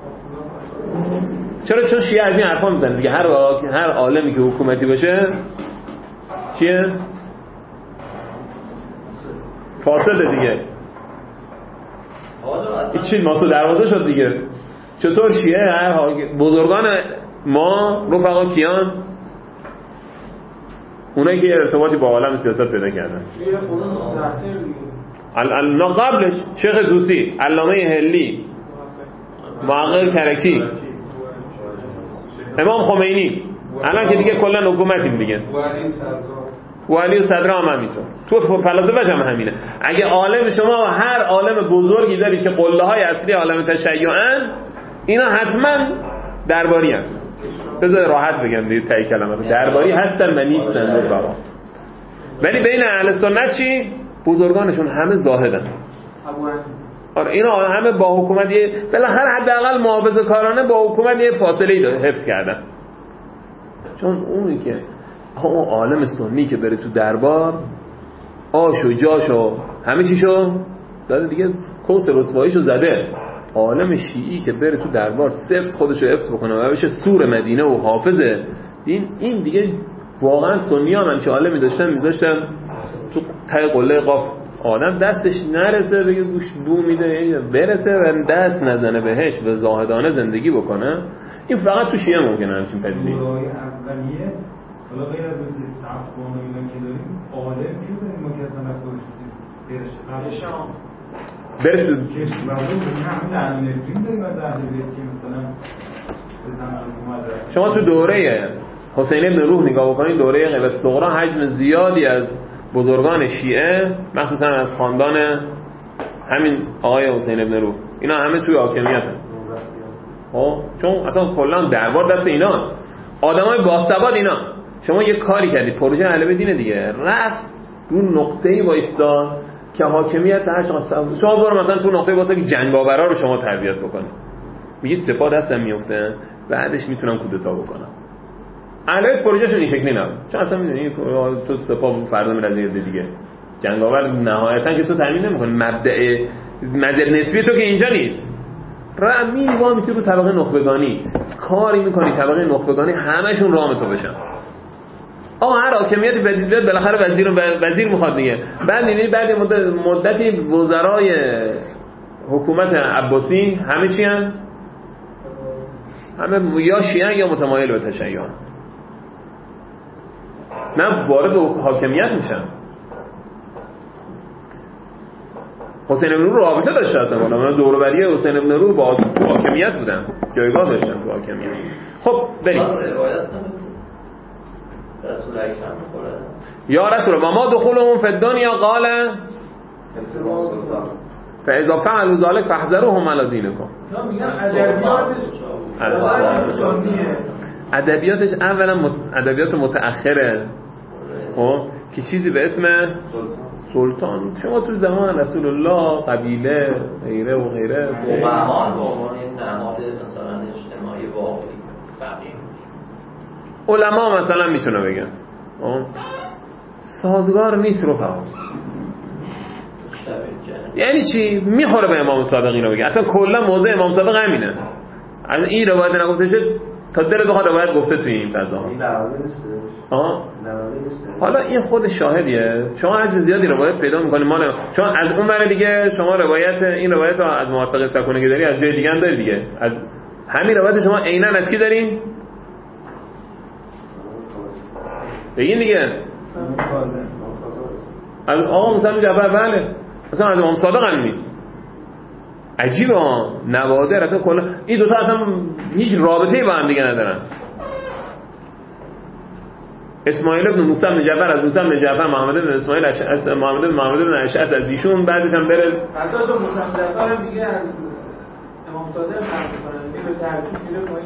چرا؟ چون شیعه از این حرفا میزنن دیگه. هر هر عالمی که حکومتی باشه چیه؟ فاسده دیگه. این چی ماسو دروازه شد دیگه. چطور شیعه هر بزرگان ما رفقا کیان؟ اونایی که ارتباطی با عالم سیاست پیدا کردن. ال قبلش شیخ طوسی، علامه حلی، محقق کرکی، امام خمینی، الان که دیگه کلا حکومتیم دیگه، و علی صدر هم همینطور. تو فلسفه‌ش هم همینه. اگه عالم شما و هر عالم بزرگی داری که قله های اصلی عالم تشیعن، اینا حتما درباری هستن. بذار راحت بگم دیگه تایی کلمه رو، درباری هستن و نیستن رفقا. ولی بین اهل سنت چی؟ بزرگانشون همه زاهدن. آره اینا همه با حکومت یه بالاخره حداقل محافظه‌کارانه با حکومت یه فاصله‌ای حفظ کردن. چون اونی که اون عالم سنی که بره تو دربار آش و جاش و همه چیشو داده دیگه، کوس رسواییشو زده. عالم شیعی که بره تو دربار سفت خودشو حفظ بکنه و بشه سور مدینه و حافظ دین، این دیگه واقعا سنی هم همچه عالمی داشتن میذاشتن تو تای قله قاف آدم دستش نرسه بگه گوش بو میده، برسه و دست نزنه بهش و زاهدانه زندگی بکنه. این فقط تو شیعه ممکنه همچین پدیده‌ای. برای اولیه حالا غیر از مثل صفوان و اینا که داریم، عالم که داریم ما که اصلا نفتارش برش قبل شانس برس که برای همه در نفرین داریم از اهل بیت که مثلا بزن حکومت رفت. شما تو دوره حسین ابن روح نگاه بکنید، دوره قبط صغرا، حجم زیادی از بزرگان شیعه مخصوصا از خاندان همین آقای حسین ابن روح، اینا همه توی حاکمیتن. خب چون اصلا کلا دربار دست ایناست، آدمای باثبات اینا. شما یه کاری کردید، پروژه اهل بیت دینه دیگه، رفت رو نقطه‌ای وایساد که حاکمیت هر چقدر شما برو مثلا تو نقطه‌ای واسه که جنگاورا رو شما تربیت بکنید، میگی سپاه دستم میفته، بعدش میتونم کودتا بکنم. اهل بیت پروژهشون این شکلی نبود، چون اصلا میدونی تو سپاه فردا میره یه دیگه جنگاور نهایتا که تو تامین نمی‌کنی، مبدأ مدل نسبی تو که اینجا نیست. را میوام میسی رو طبقه نخبگانی کاری میکنی، طبقه نخبگانی همشون رام تو بشن. آقا هر حاکمیتی بدید بیاد بالاخره وزیر وزیر میخواد دیگه. بعد میبینی بعد مدت مدتی وزرای حکومت عباسی همه چی ان؟ همه یا شیعه یا متمایل به تشیع، نه وارد حاکمیت میشن. حسین ابن روح رابطه داشته اصلا، من دور و بری حسین ابن روح با حاکمیت بودن، جایگاه داشتن تو حاکمیت. خب بریم. رسول اکرم میخوره یا رسول الله ما دخولهم فی الدنیا قال فاذا فعلوا ذلك فاحذروهم علی دینکم. ادبیاتش اولا ادبیات متأخره، خب که چیزی به اسم سلطان شما تو زمان رسول الله قبیله غیره و غیره مقامان به عنوان نهاد مثلا اجتماعی واقعی فقیه علما مثلا میتونه بگن سازگار نیست رفقا. یعنی چی؟ میخوره به امام صادق اینو بگه. اصلا کلا موضوع امام صادق همینه. از این روایت نگفته شد تا دل بخواد روایت گفته توی این فضا. این دعوی نیست. آها. حالا این خود شاهدیه. شما از زیادی روایت پیدا می‌کنید مال چون از اون ور دیگه شما روایت این روایت رو از موثق سکونه که داری از جای دیگه هم داری دیگه. از همین روایت شما عیناً از کی دارین؟ بگین دیگه. از آقا موسی جعفر بله. مثلا از امام صادق هم نیست. عجیبه ها، نوادر اصلا کلا این دوتا اصلا هیچ رابطه‌ای با هم دیگه ندارن. اسماعیل ابن موسی بن جعفر از موسی بن جعفر، محمد بن اسماعیل از محمد بن محمد بن اشعث از ایشون، بعدش هم بره حتی تو موسی بن جعفر دیگه از امام صادق نقل می‌کنه، میگه به ترتیب میره پایین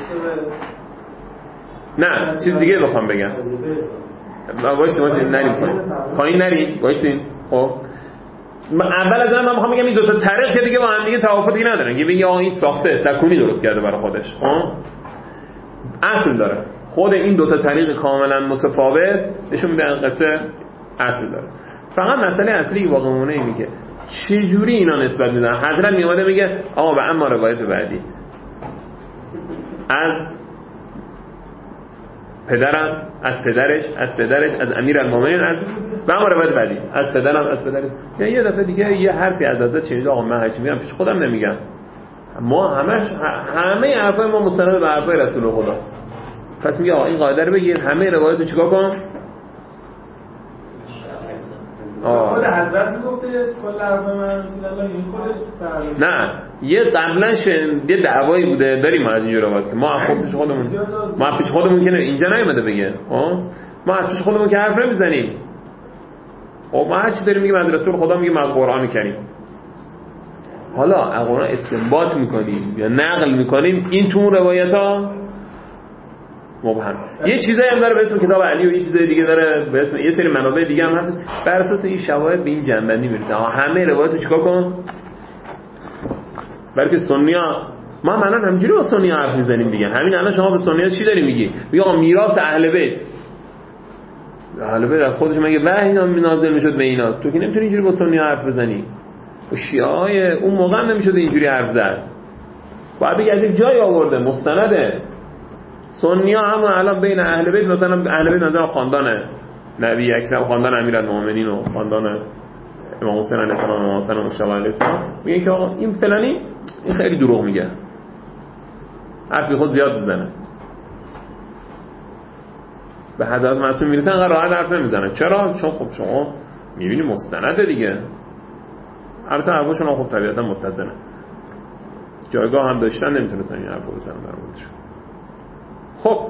تا نه چیز دیگه بخوام بگم. وایس وایس نریم پایین. پایین نریم وایسین. خب اول از من میخوام بگم این دو تا طریق که دیگه با هم دیگه توافقی ندارن. یه بگی آقا این ساخته سکونی درست کرده برای خودش. ها اصل داره. خود این دو تا طریق کاملا متفاوت نشون میده قصه اصل داره. فقط مسئله اصلی که واقعا مونه اینه که چه جوری اینا نسبت میدن. حضرت میومده میگه آقا و اما روایت بعدی از پدرم، از پدرش، از پدرش، از امیرالمومنین، از و اما روایت بعدی از پدرم، از پدرش. یا یه دفعه دیگه یه حرفی از حضرت شنید آقا من هرچی میگم پیش خودم نمیگم. ما همش همه حرفای ما مستند به حرفای رسول خدا. پس میگه آقا این قاعده رو بگیر، همه روایتو چیکار کن؟ آه خود حضرت میگفته کل حرفای من رسول الله این خودش نه یه قبلا یه دعوایی بوده داریم از اینجا روایت که ما خود پیش خودمون ما پیش خودمون که اینجا نیومده بگه ها ما از پیش خودمون که حرف نمیزنیم. خب ما هر چی داریم میگیم از رسول خدا، میگیم از قرآن کریم. حالا از قرآن استنباط میکنیم یا نقل میکنیم، این تو روایت ها مبهم. یه چیزایی هم داره به اسم کتاب علی و یه چیزای دیگه داره به اسم یه سری منابع دیگه هم هست. بر اساس این شواهد به این جنبندی میرسه همه روایتو چیکار کن؟ برای که سنی‌ها ما منن همینجوری با سنی‌ها حرف میزنیم دیگه. همین الان شما به سنی‌ها چی داری میگی؟ میگی آقا میراث اهل بیت. اهل بیت از خودش مگه وحی نازل میشد به اینا؟ تو که نمیتونی اینجوری با سنی‌ها حرف بزنی. و شیعه‌های اون موقع نمیشد اینجوری حرف زد. باید بگی از یک جای آورده مستنده. سنی‌ها هم الان بین اهل بیت مثلا اهل بیت مثلا خاندان نبی اکرم، خاندان امیرالمومنین و خاندان امام حسین علیه السلام و امام حسن مشتبه علیه السلام میگه که آقا این فلانی این خیلی دروغ میگه، حرفی خود زیاد میزنه. به حضرت معصوم میرسن انقدر راحت حرف نمیزنه. چرا؟ چون خب شما میبینی مستنده دیگه. البته حرفشون هم خب طبیعتا متزنه، جایگاه هم داشتن، نمیتونستن این حرفو بزنن در موردشون. خب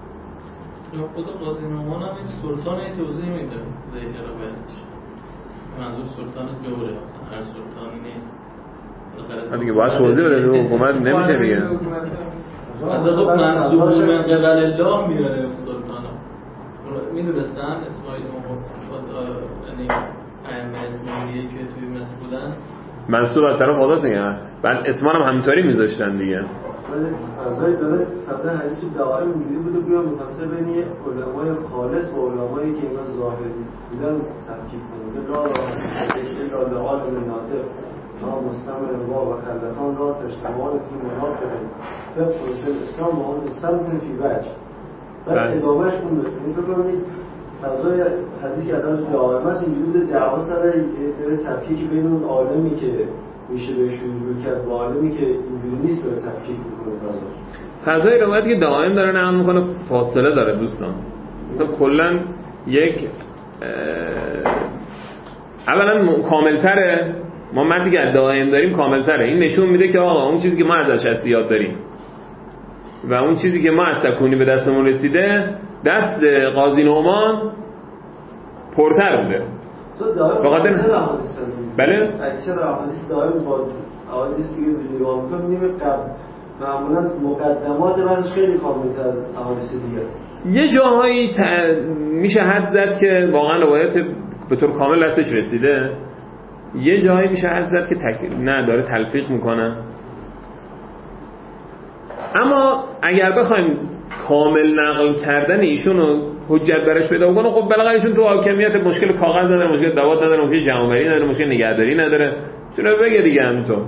خود قاضی نعمان هم این سلطان توضیح میده ذهن روایتش منظور سلطان جوره، مثلا هر سلطانی نیست. من دیگه باید توضیح بده تو حکومت نمیشه دیگه. از خب منصوب من قبل الله میاره سلطانا. میدونستن اسماعیل موفق یعنی ائمه اسماعیلیه که توی مصر بودن منصوب از طرف خدا دیگه. بعد اسمان هم همینطوری میذاشتن دیگه. فضای داره فضای حدیث دعای اینجوری بوده بیا مفسر بین علمای خالص و علمایی که اینا ظاهری بودن تفکیک کنه. لا لا الا لعالم ناطق ما مستمر و خلقان را تشتمال فی مناطق فقه فی الاسلام و هم سمت فی وجه. بعد ادامهش اون بکنید بکنید فضای حدیث که ادامه دعای است اینجوری بوده دعوا سر تفکیک بین اون عالمی که میشه بهش رجوع کرد با عالمی که اینجوری نیست داره تفکیک میکنه فضا. فضای روایتی که دائم داره نقل میکنه فاصله داره دوستان. مثلا کلا یک اولا کاملتره، ما متنی که دائم داریم کاملتره. این نشون میده که آقا اون چیزی که ما ازش هست یاد داریم و اون چیزی که ما از تکونی به دستمون رسیده دست قاضی نعمان پرتر بوده. بخاطر بله اکثر احادیث دائم با احادیث دیگه نگاه می‌کنیم قبل معمولا مقدمات بعدش خیلی کامل‌تر از احادیث دیگه است. یه جاهایی ت... میشه حد زد که واقعا روایت به طور کامل دستش رسیده، یه جاهایی میشه حد زد که تک... نه داره تلفیق میکنه. اما اگر بخوایم کامل نقل کردن ایشونو حجت برش پیدا کنه، خب بالاخره ایشون تو حاکمیت مشکل کاغذ نداره، مشکل دوات نداره، مشکل جمع‌آوری نداره، مشکل نگهداری نداره، چون بگه دیگه همینطور.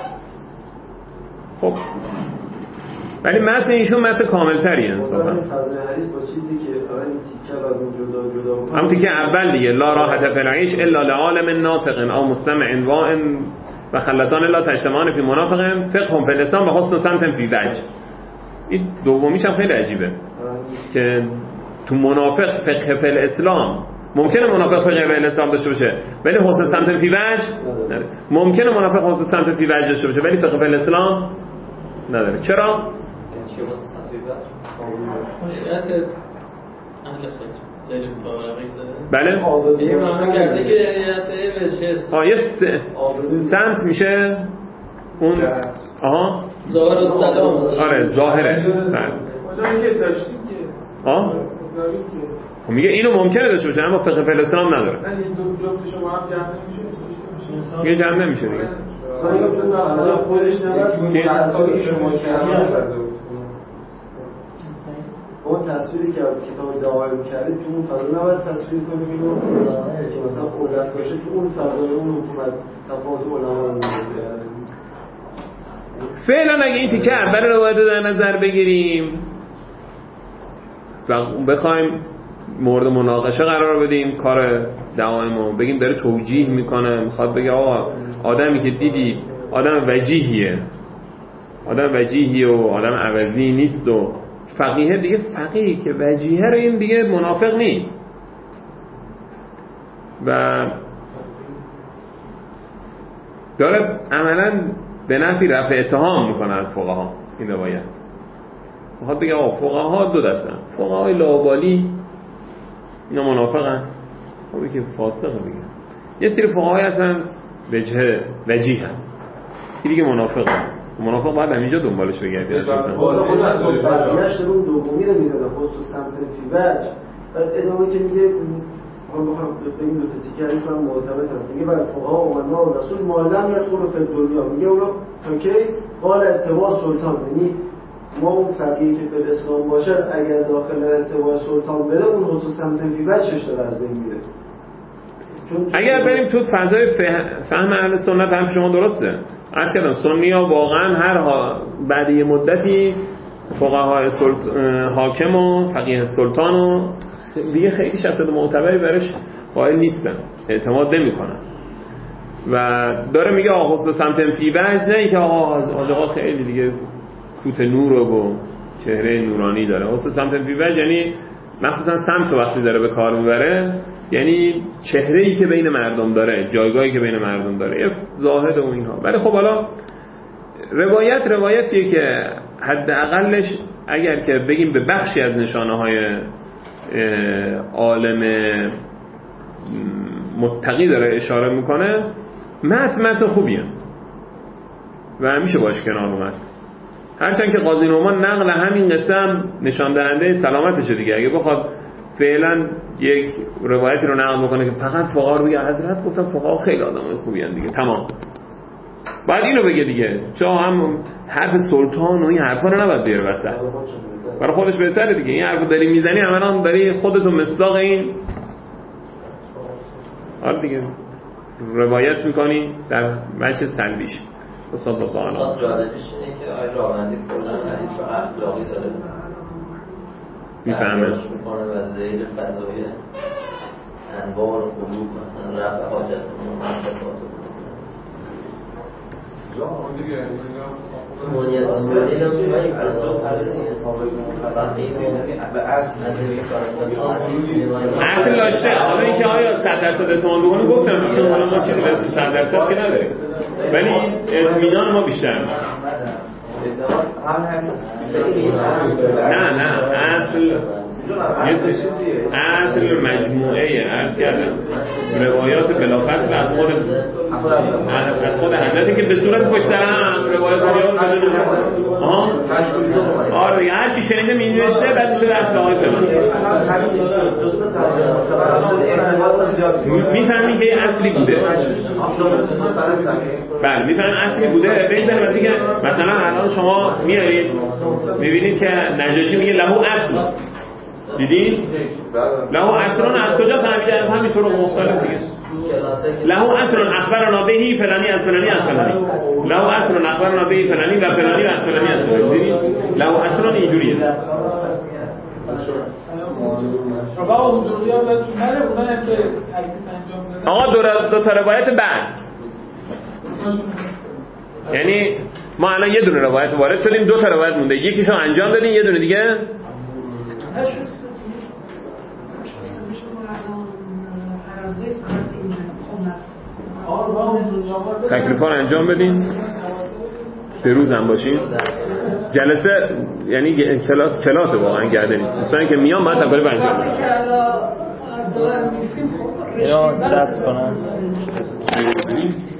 خب ولی متن ایشون متن کامل‌تریه انصافا. فضای حدیث با چیزی که اول تیکه از جدا جدا بود. همون تیکه اول دیگه لا راحت فی العیش الا لعالم ناطق او مستمع واع و خلتان لا تجتمعان فی منافق فقه فی الاسلام و حسن سمت فی وجه. این دومیش هم خیلی عجیبه که تو منافق فقه فی الاسلام ممکنه منافق فقه فی الاسلام داشته باشه ولی حسن سمت فی وجه نداره. ممکنه منافق حسن سمت فی وجه داشته باشه ولی فقه فی الاسلام نداره. چرا؟ چی حسن سمت فی وجه؟ مشکلات اهل فقه زیر باورقی زده. بله؟ این معنی کرده که یعنی بهش آیه سمت میشه اون آها ظاهر السلام. آره ظاهره. اونجایی که داشتیم که آه خب میگه اینو ممکنه داشته باشه اما فقه فی الاسلام نداره. نه این دو جفتش با هم جمع نمیشه. میگه جمع نمیشه دیگه. سایه مثلا خودش نبود که تصویری که شما کردید اون تصویری که کتاب دعایم کردید تو اون فضا نباید تصویر کنیم اینو که مثلا قدرت باشه تو اون فضای اون حکومت تفاوت علما رو میگه. فعلا اگه این تیکه اول روایت در نظر بگیریم و بخوایم مورد مناقشه قرار بدیم کار دعایمو بگیم داره توجیه میکنه، میخواد بگه آقا آدمی که دیدی آدم وجیهیه، آدم وجیهیه و آدم عوضی نیست و فقیه دیگه، فقیه که وجیهه رو این دیگه منافق نیست و داره عملا به نفی رفع اتهام میکنه از فقها. این روایت میخواد بگه آقا فقها دو دستن، فقهای لاابالی اینا منافقن، خب که فاسقه دیگه. یه سری فقهای هستن وجه وجیه هم این دیگه منافقه. منافق باید همینجا دنبالش بگردی. اصلا خود از بقیه‌اش اون دومی رو میزنه خود تو سمت فی وجه. بعد ادامه که میگه ما بخوام بگیم دو تا تیکه حدیث هم مرتبط هست. میگه بعد فقها و امنا و رسول معلم یدخل فی الدنیا، میگه اون تا کی قال اتباع سلطان، یعنی ما اون فقیهی که فی اسلام باشه اگر داخل اتباع سلطان بره اون خود تو سمت فی وجهش داره از بین میره. اگر بریم تو فضای فهم اهل سنت هم شما درسته. عرض کردم سنی ها واقعا هر ها بعد یه مدتی فقهای سلط... حاکم و فقیه سلطان و دیگه خیلی شخصیت معتبری برش قائل نیستن، اعتماد نمی کنن و داره میگه آقا حسن سمت فی وجه، نه که آقا آقا خیلی دیگه کوت نور و چهره نورانی داره. حسن سمت فی وجه یعنی مخصوصا سمت وقتی داره به کار میبره یعنی چهره‌ای که بین مردم داره، جایگاهی که بین مردم داره، یه زاهد و اینها. ولی خب حالا روایت روایتیه که حداقلش اگر که بگیم به بخشی از نشانه‌های عالم متقی داره اشاره میکنه متن متن خوبیه و همیشه باش کنار اومد. هرچند که قاضی نعمان نقل همین قصه هم نشان دهنده سلامتشه دیگه. اگه بخواد فعلا یک روایتی رو نقل بکنه که فقط فقها رو بگه حضرت گفتم فقها خیلی آدمای خوبی ان دیگه تمام، بعد اینو بگه دیگه، چون هم حرف سلطان و این حرفا رو نباید بیاره وسط، برای خودش بهتره دیگه. این حرفو داری میزنی عملاً داری خودتو مصداق این آره دیگه روایت میکنی در وجه سلبیش. صلی الله علیه و جالبش اینه که آیه راوندی کلا حدیث رو اخلاقی داره میفهمه میکنه و زیر فضای انوار و قلوب مثلا رب حاجتمون و مصرفات اصل داشته. حالا این که آیا صد درصد اعتماد بکنه گفتم چون حالا ما چیزی به اسم صد درصد که نداریم، ولی اطمینان ما بیشتر میشه. نه نه اصل اصل مجموعه عرض کردم روایات بلافصل از خود از خود حضرتی که به صورت پشت سر هم روایات زیاد بدونه آها آره دیگه هر چی شنیده می‌نوشته بعد میشه اصل آقای فلان میفهمی که اصلی بوده. بله میفهمی اصلی بوده. بگذاریم از دیگه مثلا الان شما میارید میبینید که نجاشی میگه لهو اصل، دیدین؟ لهو اصلون از کجا فهمیده؟ از همین طرق مختلف دیگه. لهو اصلون اخبرنا بهی فلانی از فلانی از فلانی، لهو اصلون اخبرنا بهی فلانی و فلانی از فلانی از فلانی. دیدین؟ لهو اصلون اینجوریه. آقا دو دو تا روایت بعد یعنی ما الان یه دونه روایت وارد شدیم، دو تا روایت مونده، یکیشو انجام دادیم، یه دونه دیگه تکلیفا رو انجام بدین. به روزم باشین. جلسه یعنی کلاس کلاس واقعا گرده نیست. دوستانی که میان باید تکلیف انجام بدن. یا زد کنن